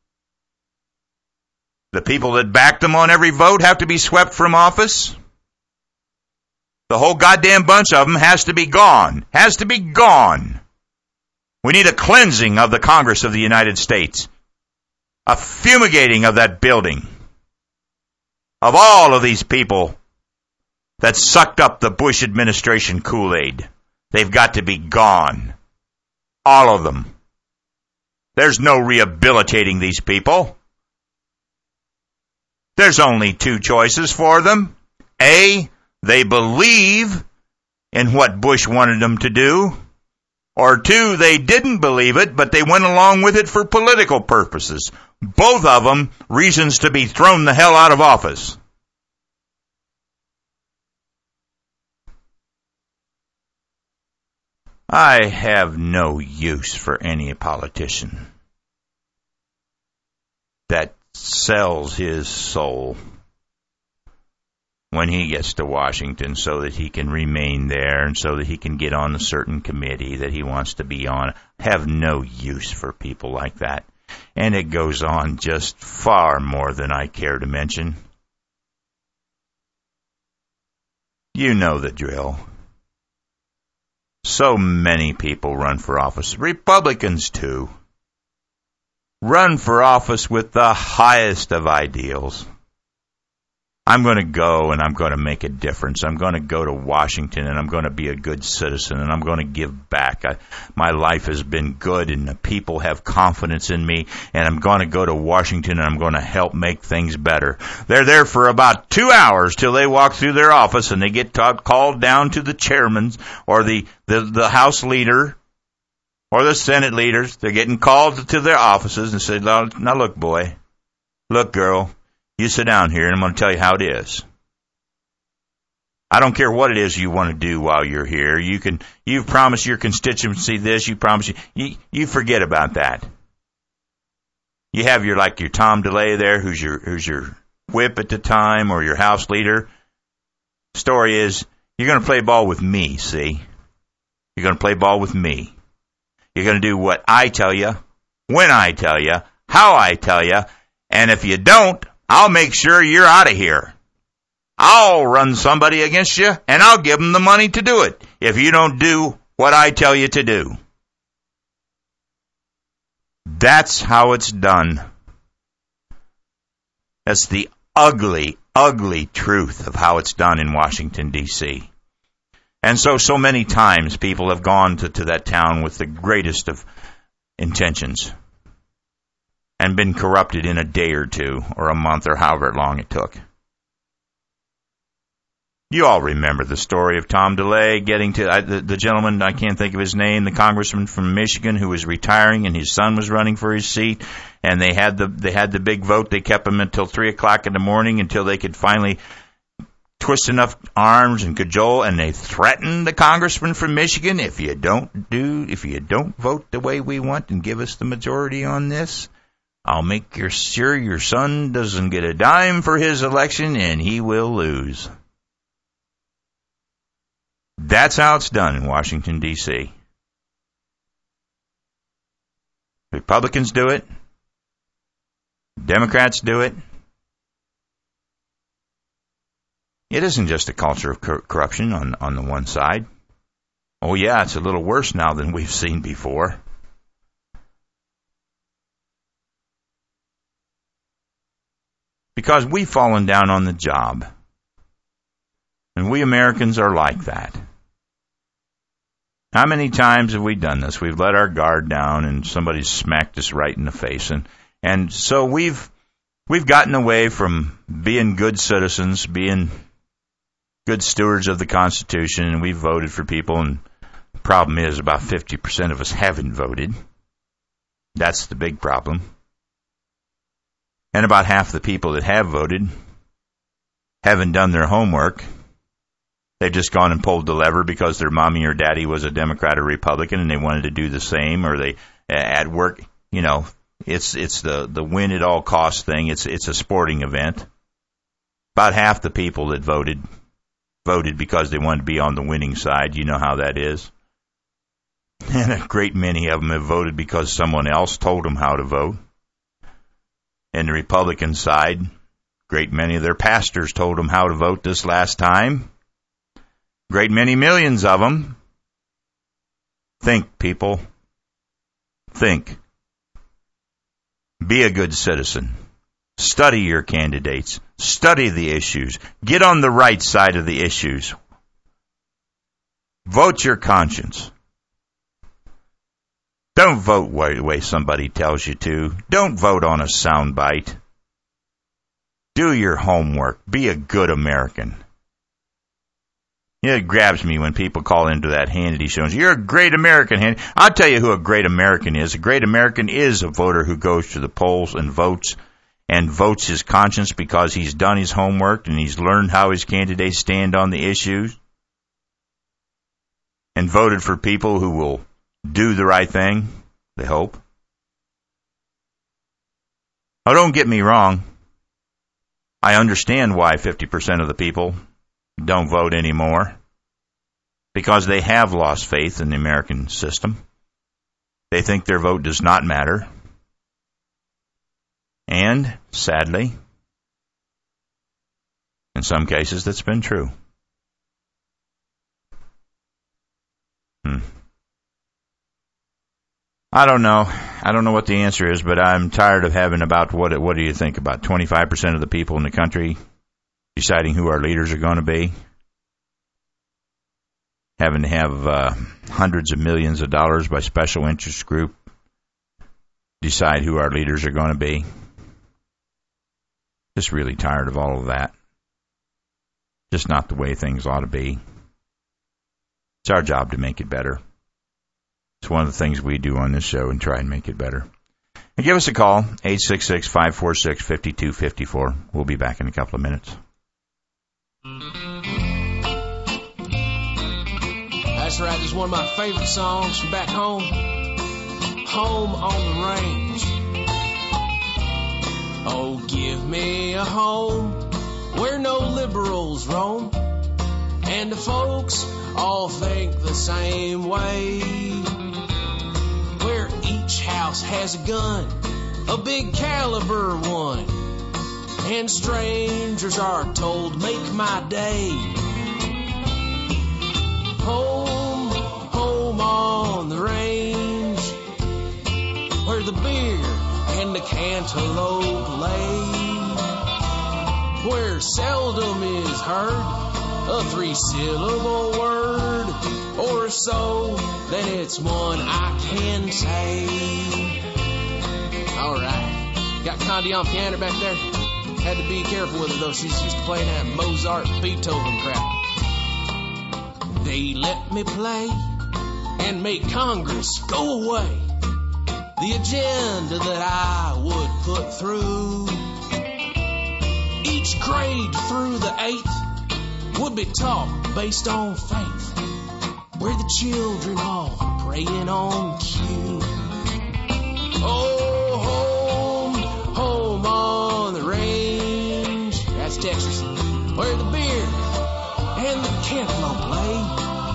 The people that backed them on every vote have to be swept from office. The whole goddamn bunch of them has to be gone. Has to be gone. We need a cleansing of the Congress of the United States. A fumigating of that building. Of all of these people that sucked up the Bush administration Kool-Aid. They've got to be gone. All of them. There's no rehabilitating these people. There's only two choices for them. A, they believe in what Bush wanted them to do. Or two, they didn't believe it, but they went along with it for political purposes. Both of them reasons to be thrown the hell out of office. I have no use for any politician that sells his soul when he gets to Washington so that he can remain there and so that he can get on a certain committee that he wants to be on. I have no use for people like that. And it goes on just far more than I care to mention. You know the drill. So many people run for office. Republicans, too. Run for office with the highest of ideals. I'm going to go and I'm going to make a difference. I'm going to go to Washington and I'm going to be a good citizen and I'm going to give back. I, my life has been good and the people have confidence in me and I'm going to go to Washington and I'm going to help make things better. They're there for about two hours till they walk through their office and they get ta- called down to the chairman or the, the, the House leader or the Senate leaders. They're getting called to their offices and say, now look, boy, look, girl. You sit down here, and I'm going to tell you how it is. I don't care what it is you want to do while you're here. You can, you've promised your constituency this. You promise you, you, you forget about that. You have your like your Tom DeLay there, who's your who's your whip at the time, or your House leader. Story is, you're going to play ball with me. See, you're going to play ball with me. You're going to do what I tell you, when I tell you, how I tell you, and if you don't, I'll make sure you're out of here. I'll run somebody against you, and I'll give them the money to do it if you don't do what I tell you to do. That's how it's done. That's the ugly, ugly truth of how it's done in Washington, D C And so, so many times people have gone to, to that town with the greatest of intentions and been corrupted in a day or two, or a month, or however long it took. You all remember the story of Tom DeLay getting to, I, the, the gentleman, I can't think of his name, the congressman from Michigan who was retiring and his son was running for his seat, and they had the they had the big vote. They kept him until three o'clock in the morning until they could finally twist enough arms and cajole, and they threatened the congressman from Michigan, if you don't do, if you don't vote the way we want and give us the majority on this, I'll make your, sure your son doesn't get a dime for his election and he will lose. That's how it's done in Washington, D C Republicans do it. Democrats do it. It isn't just a culture of cor- corruption on, on the one side. Oh, yeah, it's a little worse now than we've seen before. Because we've fallen down on the job. And we Americans are like that. How many times have we done this? We've let our guard down and somebody's smacked us right in the face. And, and so we've, we've gotten away from being good citizens, being good stewards of the Constitution, and we've voted for people. And the problem is about fifty percent of us haven't voted. That's the big problem. And about half the people that have voted haven't done their homework. They've just gone and pulled the lever because their mommy or daddy was a Democrat or Republican and they wanted to do the same, or they, at work, you know, it's it's the, the win at all costs thing. It's it's a sporting event. About half the people that voted voted because they wanted to be on the winning side. You know how that is. And a great many of them have voted because someone else told them how to vote. And the Republican side, great many of their pastors told them how to vote this last time. Great many millions of them. Think, people. Think. Be a good citizen. Study your candidates. Study the issues. Get on the right side of the issues. Vote your conscience. Don't vote the way somebody tells you to. Don't vote on a soundbite. Do your homework. Be a good American. It grabs me when people call into that Hannity show and say, you're a great American, Hannity. I'll tell you who a great American is. A great American is a voter who goes to the polls and votes, and votes his conscience because he's done his homework and he's learned how his candidates stand on the issues, and voted for people who will do the right thing, they hope. Oh, don't get me wrong. I understand why fifty percent of the people don't vote anymore, because they have lost faith in the American system. They think their vote does not matter. And, sadly, in some cases, that's been true. Hmm. I don't know. I don't know what the answer is, but I'm tired of having about, what, what do you think, about twenty-five percent of the people in the country deciding who our leaders are going to be, having to have uh, hundreds of millions of dollars by special interest group decide who our leaders are going to be. Just really tired of all of that. Just not the way things ought to be. It's our job to make it better. It's one of the things we do on this show, and try and make it better. And give us a call, eight six six, five four six, five two five four. We'll be back in a couple of minutes. That's right, this is one of my favorite songs from back home. Home on the Range. Oh, give me a home where no liberals roam, and the folks all think the same way, where each house has a gun, a big caliber one, and strangers are told, make my day. Home, home on the range, where the beer and the cantaloupe lay, where seldom is heard a three-syllable word or so, then it's one I can say. All right, got Condi on piano back there. Had to be careful with her, though. She's used to playing that Mozart, Beethoven crap. They let me play and make Congress go away. The agenda that I would put through each grade through the eighth would be taught based on faith, where the children all praying on cue. Oh, home, home on the range, that's Texas, where the beer and the cantaloupe lay,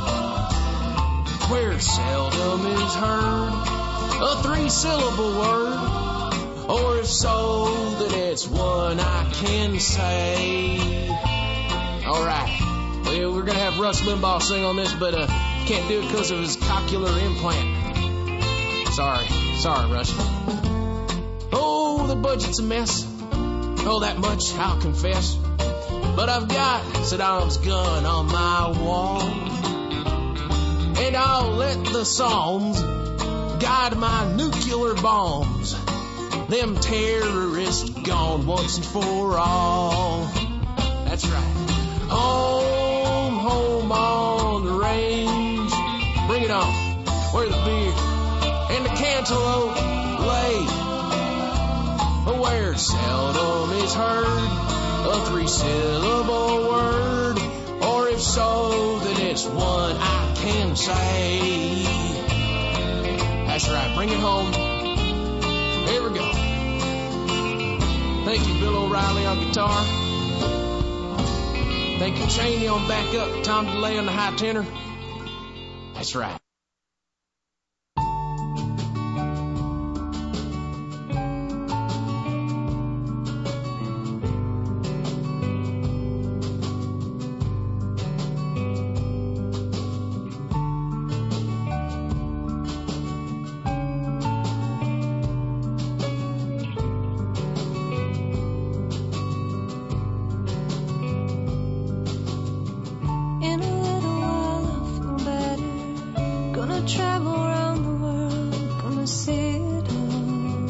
where seldom is heard a three-syllable word, or if so, then it's one I can say. All right, well, we're going to have Rush Limbaugh sing on this, but uh, can't do it because of his cochlear implant. Sorry, sorry, Rush. Oh, the budget's a mess. Oh, that much I'll confess. But I've got Saddam's gun on my wall, and I'll let the Psalms guide my nuclear bombs. Them terrorists gone once and for all. That's right. Home, home on the range. Bring it on. Where the beer and the cantaloupe lay, where seldom is heard a three-syllable word, or if so, then it's one I can say. That's right, bring it home. Here we go. Thank you, Bill O'Reilly on guitar. Thank you, Cheney on backup, Tom DeLay on the high tenor. That's right. travel around the world, gonna see it all.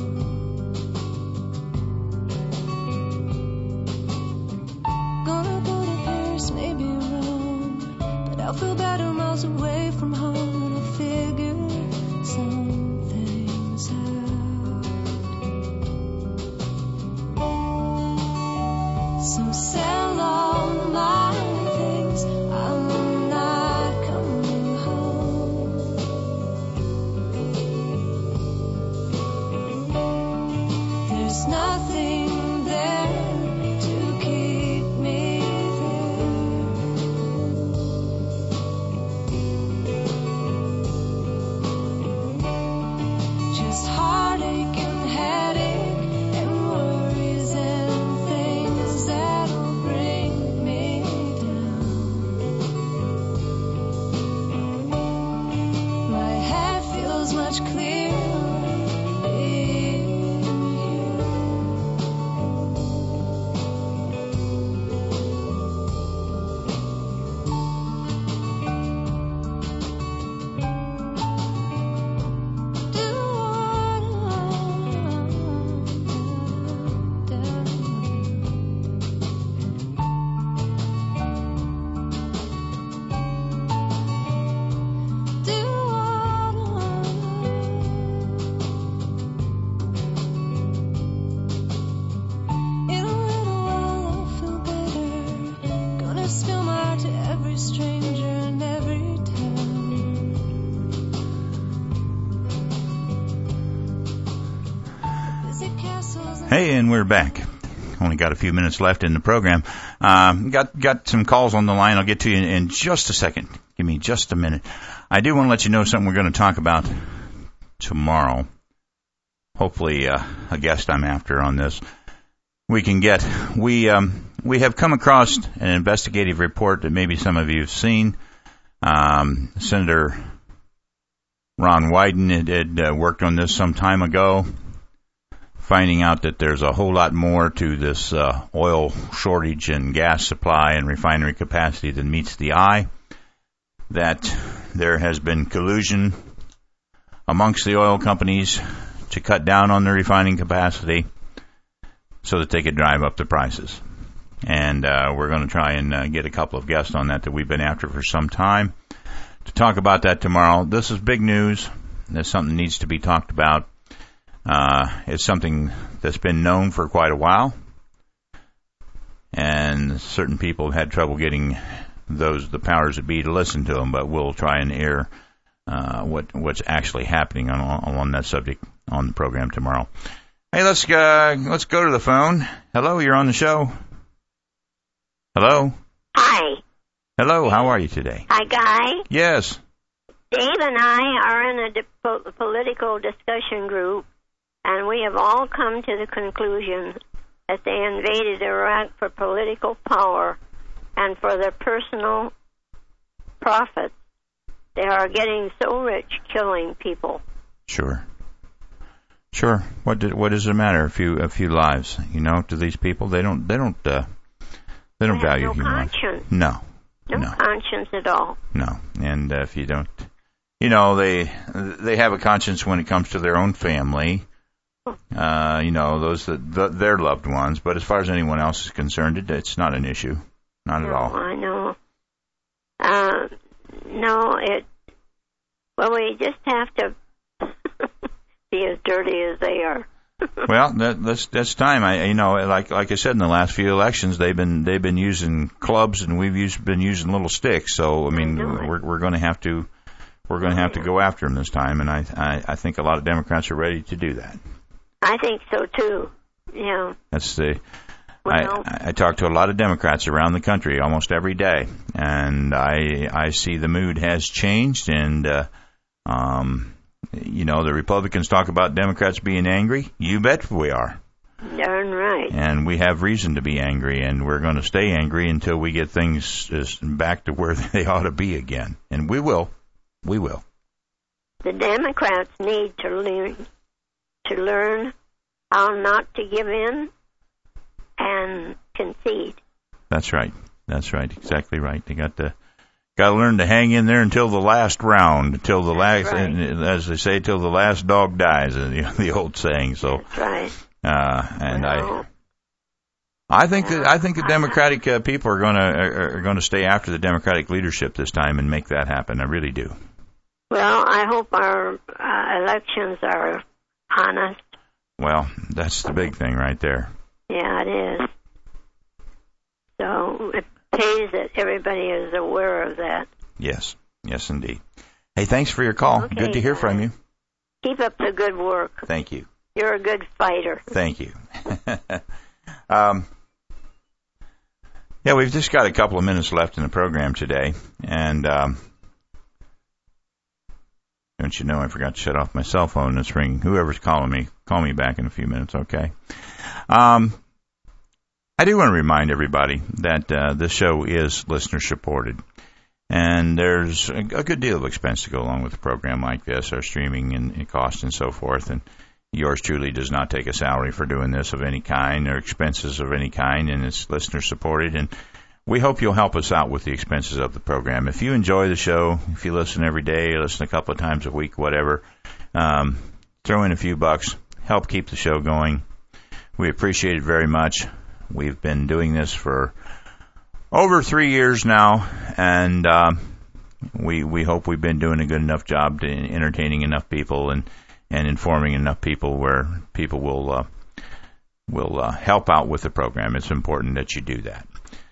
Gonna go to Paris, maybe Rome, but I'll feel better miles away from home, and I'll figure some things out. So sell all my things, I'm not coming home. There's nothing there to keep me there. Just heartache and headache and worries and things that'll bring me down. My head feels much clearer in In a little while I'll feel better. Gonna spill my heart to every stranger in every town. Visit castles and Hey, and we're back. Only got a few minutes left in the program. Um, got got some calls on the line. I'll get to you in, in just a second. Give me just a minute. I do want to let you know something we're going to talk about tomorrow. Hopefully, uh, a guest I'm after on this we can get. We um, we have come across an investigative report that maybe some of you have seen. Um, Senator Ron Wyden had, had uh, worked on this some time ago, finding out that there's a whole lot more to this uh, oil shortage and gas supply and refinery capacity than meets the eye, that there has been collusion amongst the oil companies to cut down on the refining capacity so that they could drive up the prices. And uh, we're going to try and uh, get a couple of guests on that that we've been after for some time to talk about that tomorrow. This is big news. There's something that needs to be talked about. Uh, it's something that's been known for quite a while, and certain people have had trouble getting those the powers that be to listen to them. But we'll try and air uh, what what's actually happening on on that subject on the program tomorrow. Hey, let's uh, let's go to the phone. Hello, you're on the show. Hello. Hi. Hello. How are you today? Hi, Guy. Yes. Dave and I are in a di- po- political discussion group, and we have all come to the conclusion that they invaded Iraq for political power and for their personal profits. They are getting so rich killing people. Sure. Sure. What did, what does it matter? A few a few lives, you know, to these people. They don't they don't uh, they don't They have value no human life. conscience. No. No, No. conscience at all. No. And uh, if you don't, you know, they they have a conscience when it comes to their own family. Uh, you know, those that the, their loved ones. But as far as anyone else is concerned, it, it's not an issue. Not at No, all. I know. Uh, no, it. Well, we just have to be as dirty as they are. Well, that, that's that's time. I you know, like like I said, in the last few elections, they've been they've been using clubs and we've used been using little sticks. So I mean, we're we're going to have to we're going to have to go after them this time, and I, I I think a lot of Democrats are ready to do that. I think so too. Yeah. That's the. Well, I, I talk to a lot of Democrats around the country almost every day, and I I see the mood has changed, and uh, um, you know, the Republicans talk about Democrats being angry. You bet we are. darn right. And we have reason to be angry, and we're going to stay angry until we get things just back to where they ought to be again. And we will. We will. The Democrats need to learn to learn how not to give in and concede. That's right. That's right. Exactly right. They got to got to learn to hang in there until the last round, until the last, right. and, as they say, till the last dog dies, the, the old saying. So, That's right. uh, and well, I, I think that I think the Democratic uh, people are going to are, are going to stay after the Democratic leadership this time and make that happen. I really do. Well, I hope our uh, elections are honest. Well, that's the big thing right there. Yeah, it is. So it pays that everybody is aware of that. Yes, yes, indeed. Hey, thanks for your call. Okay, Good to hear from you. Keep up the good work. Thank you. You're a good fighter. Thank you. um, yeah, we've just got a couple of minutes left in the program today, and um, don't you know I forgot to shut off my cell phone. It's ringing. Whoever's calling me, call me back in a few minutes, okay? Um, I do want to remind everybody that uh, this show is listener-supported, and there's a, a good deal of expense to go along with a program like this, our streaming and, and cost and so forth, and yours truly does not take a salary for doing this of any kind or expenses of any kind, and it's listener-supported, and we hope you'll help us out with the expenses of the program. If you enjoy the show, if you listen every day, listen a couple of times a week, whatever, um, throw in a few bucks, help keep the show going. We appreciate it very much. We've been doing this for over three years now, and uh, we we hope we've been doing a good enough job to entertaining enough people and, and informing enough people where people will uh, will uh, help out with the program. It's important that you do that.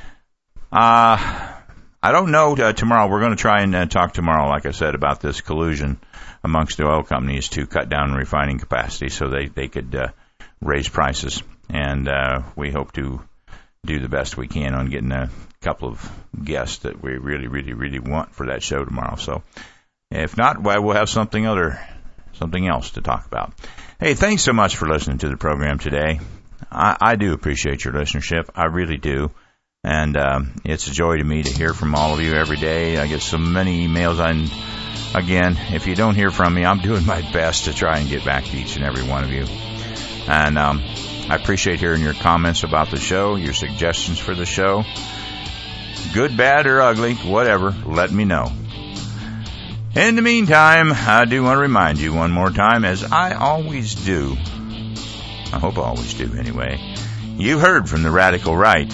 Uh, I don't know uh, tomorrow. We're going to try and uh, talk tomorrow, like I said, about this collusion amongst the oil companies to cut down refining capacity so they, they could uh, raise prices. And uh, we hope to do the best we can on getting a couple of guests that we really, really, really want for that show tomorrow. So if not, well, we'll have something other, something else to talk about. Hey, thanks so much for listening to the program today. I, I do appreciate your listenership. I really do. And um, it's a joy to me to hear from all of you every day. I get so many emails. And again, if you don't hear from me, I'm doing my best to try and get back to each and every one of you. And um, I appreciate hearing your comments about the show, your suggestions for the show. Good, bad, or ugly, whatever, let me know. In the meantime, I do want to remind you one more time, as I always do, I hope I always do anyway, you heard from the radical right.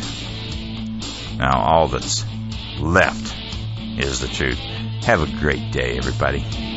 Now all that's left is the truth. Have a great day, everybody.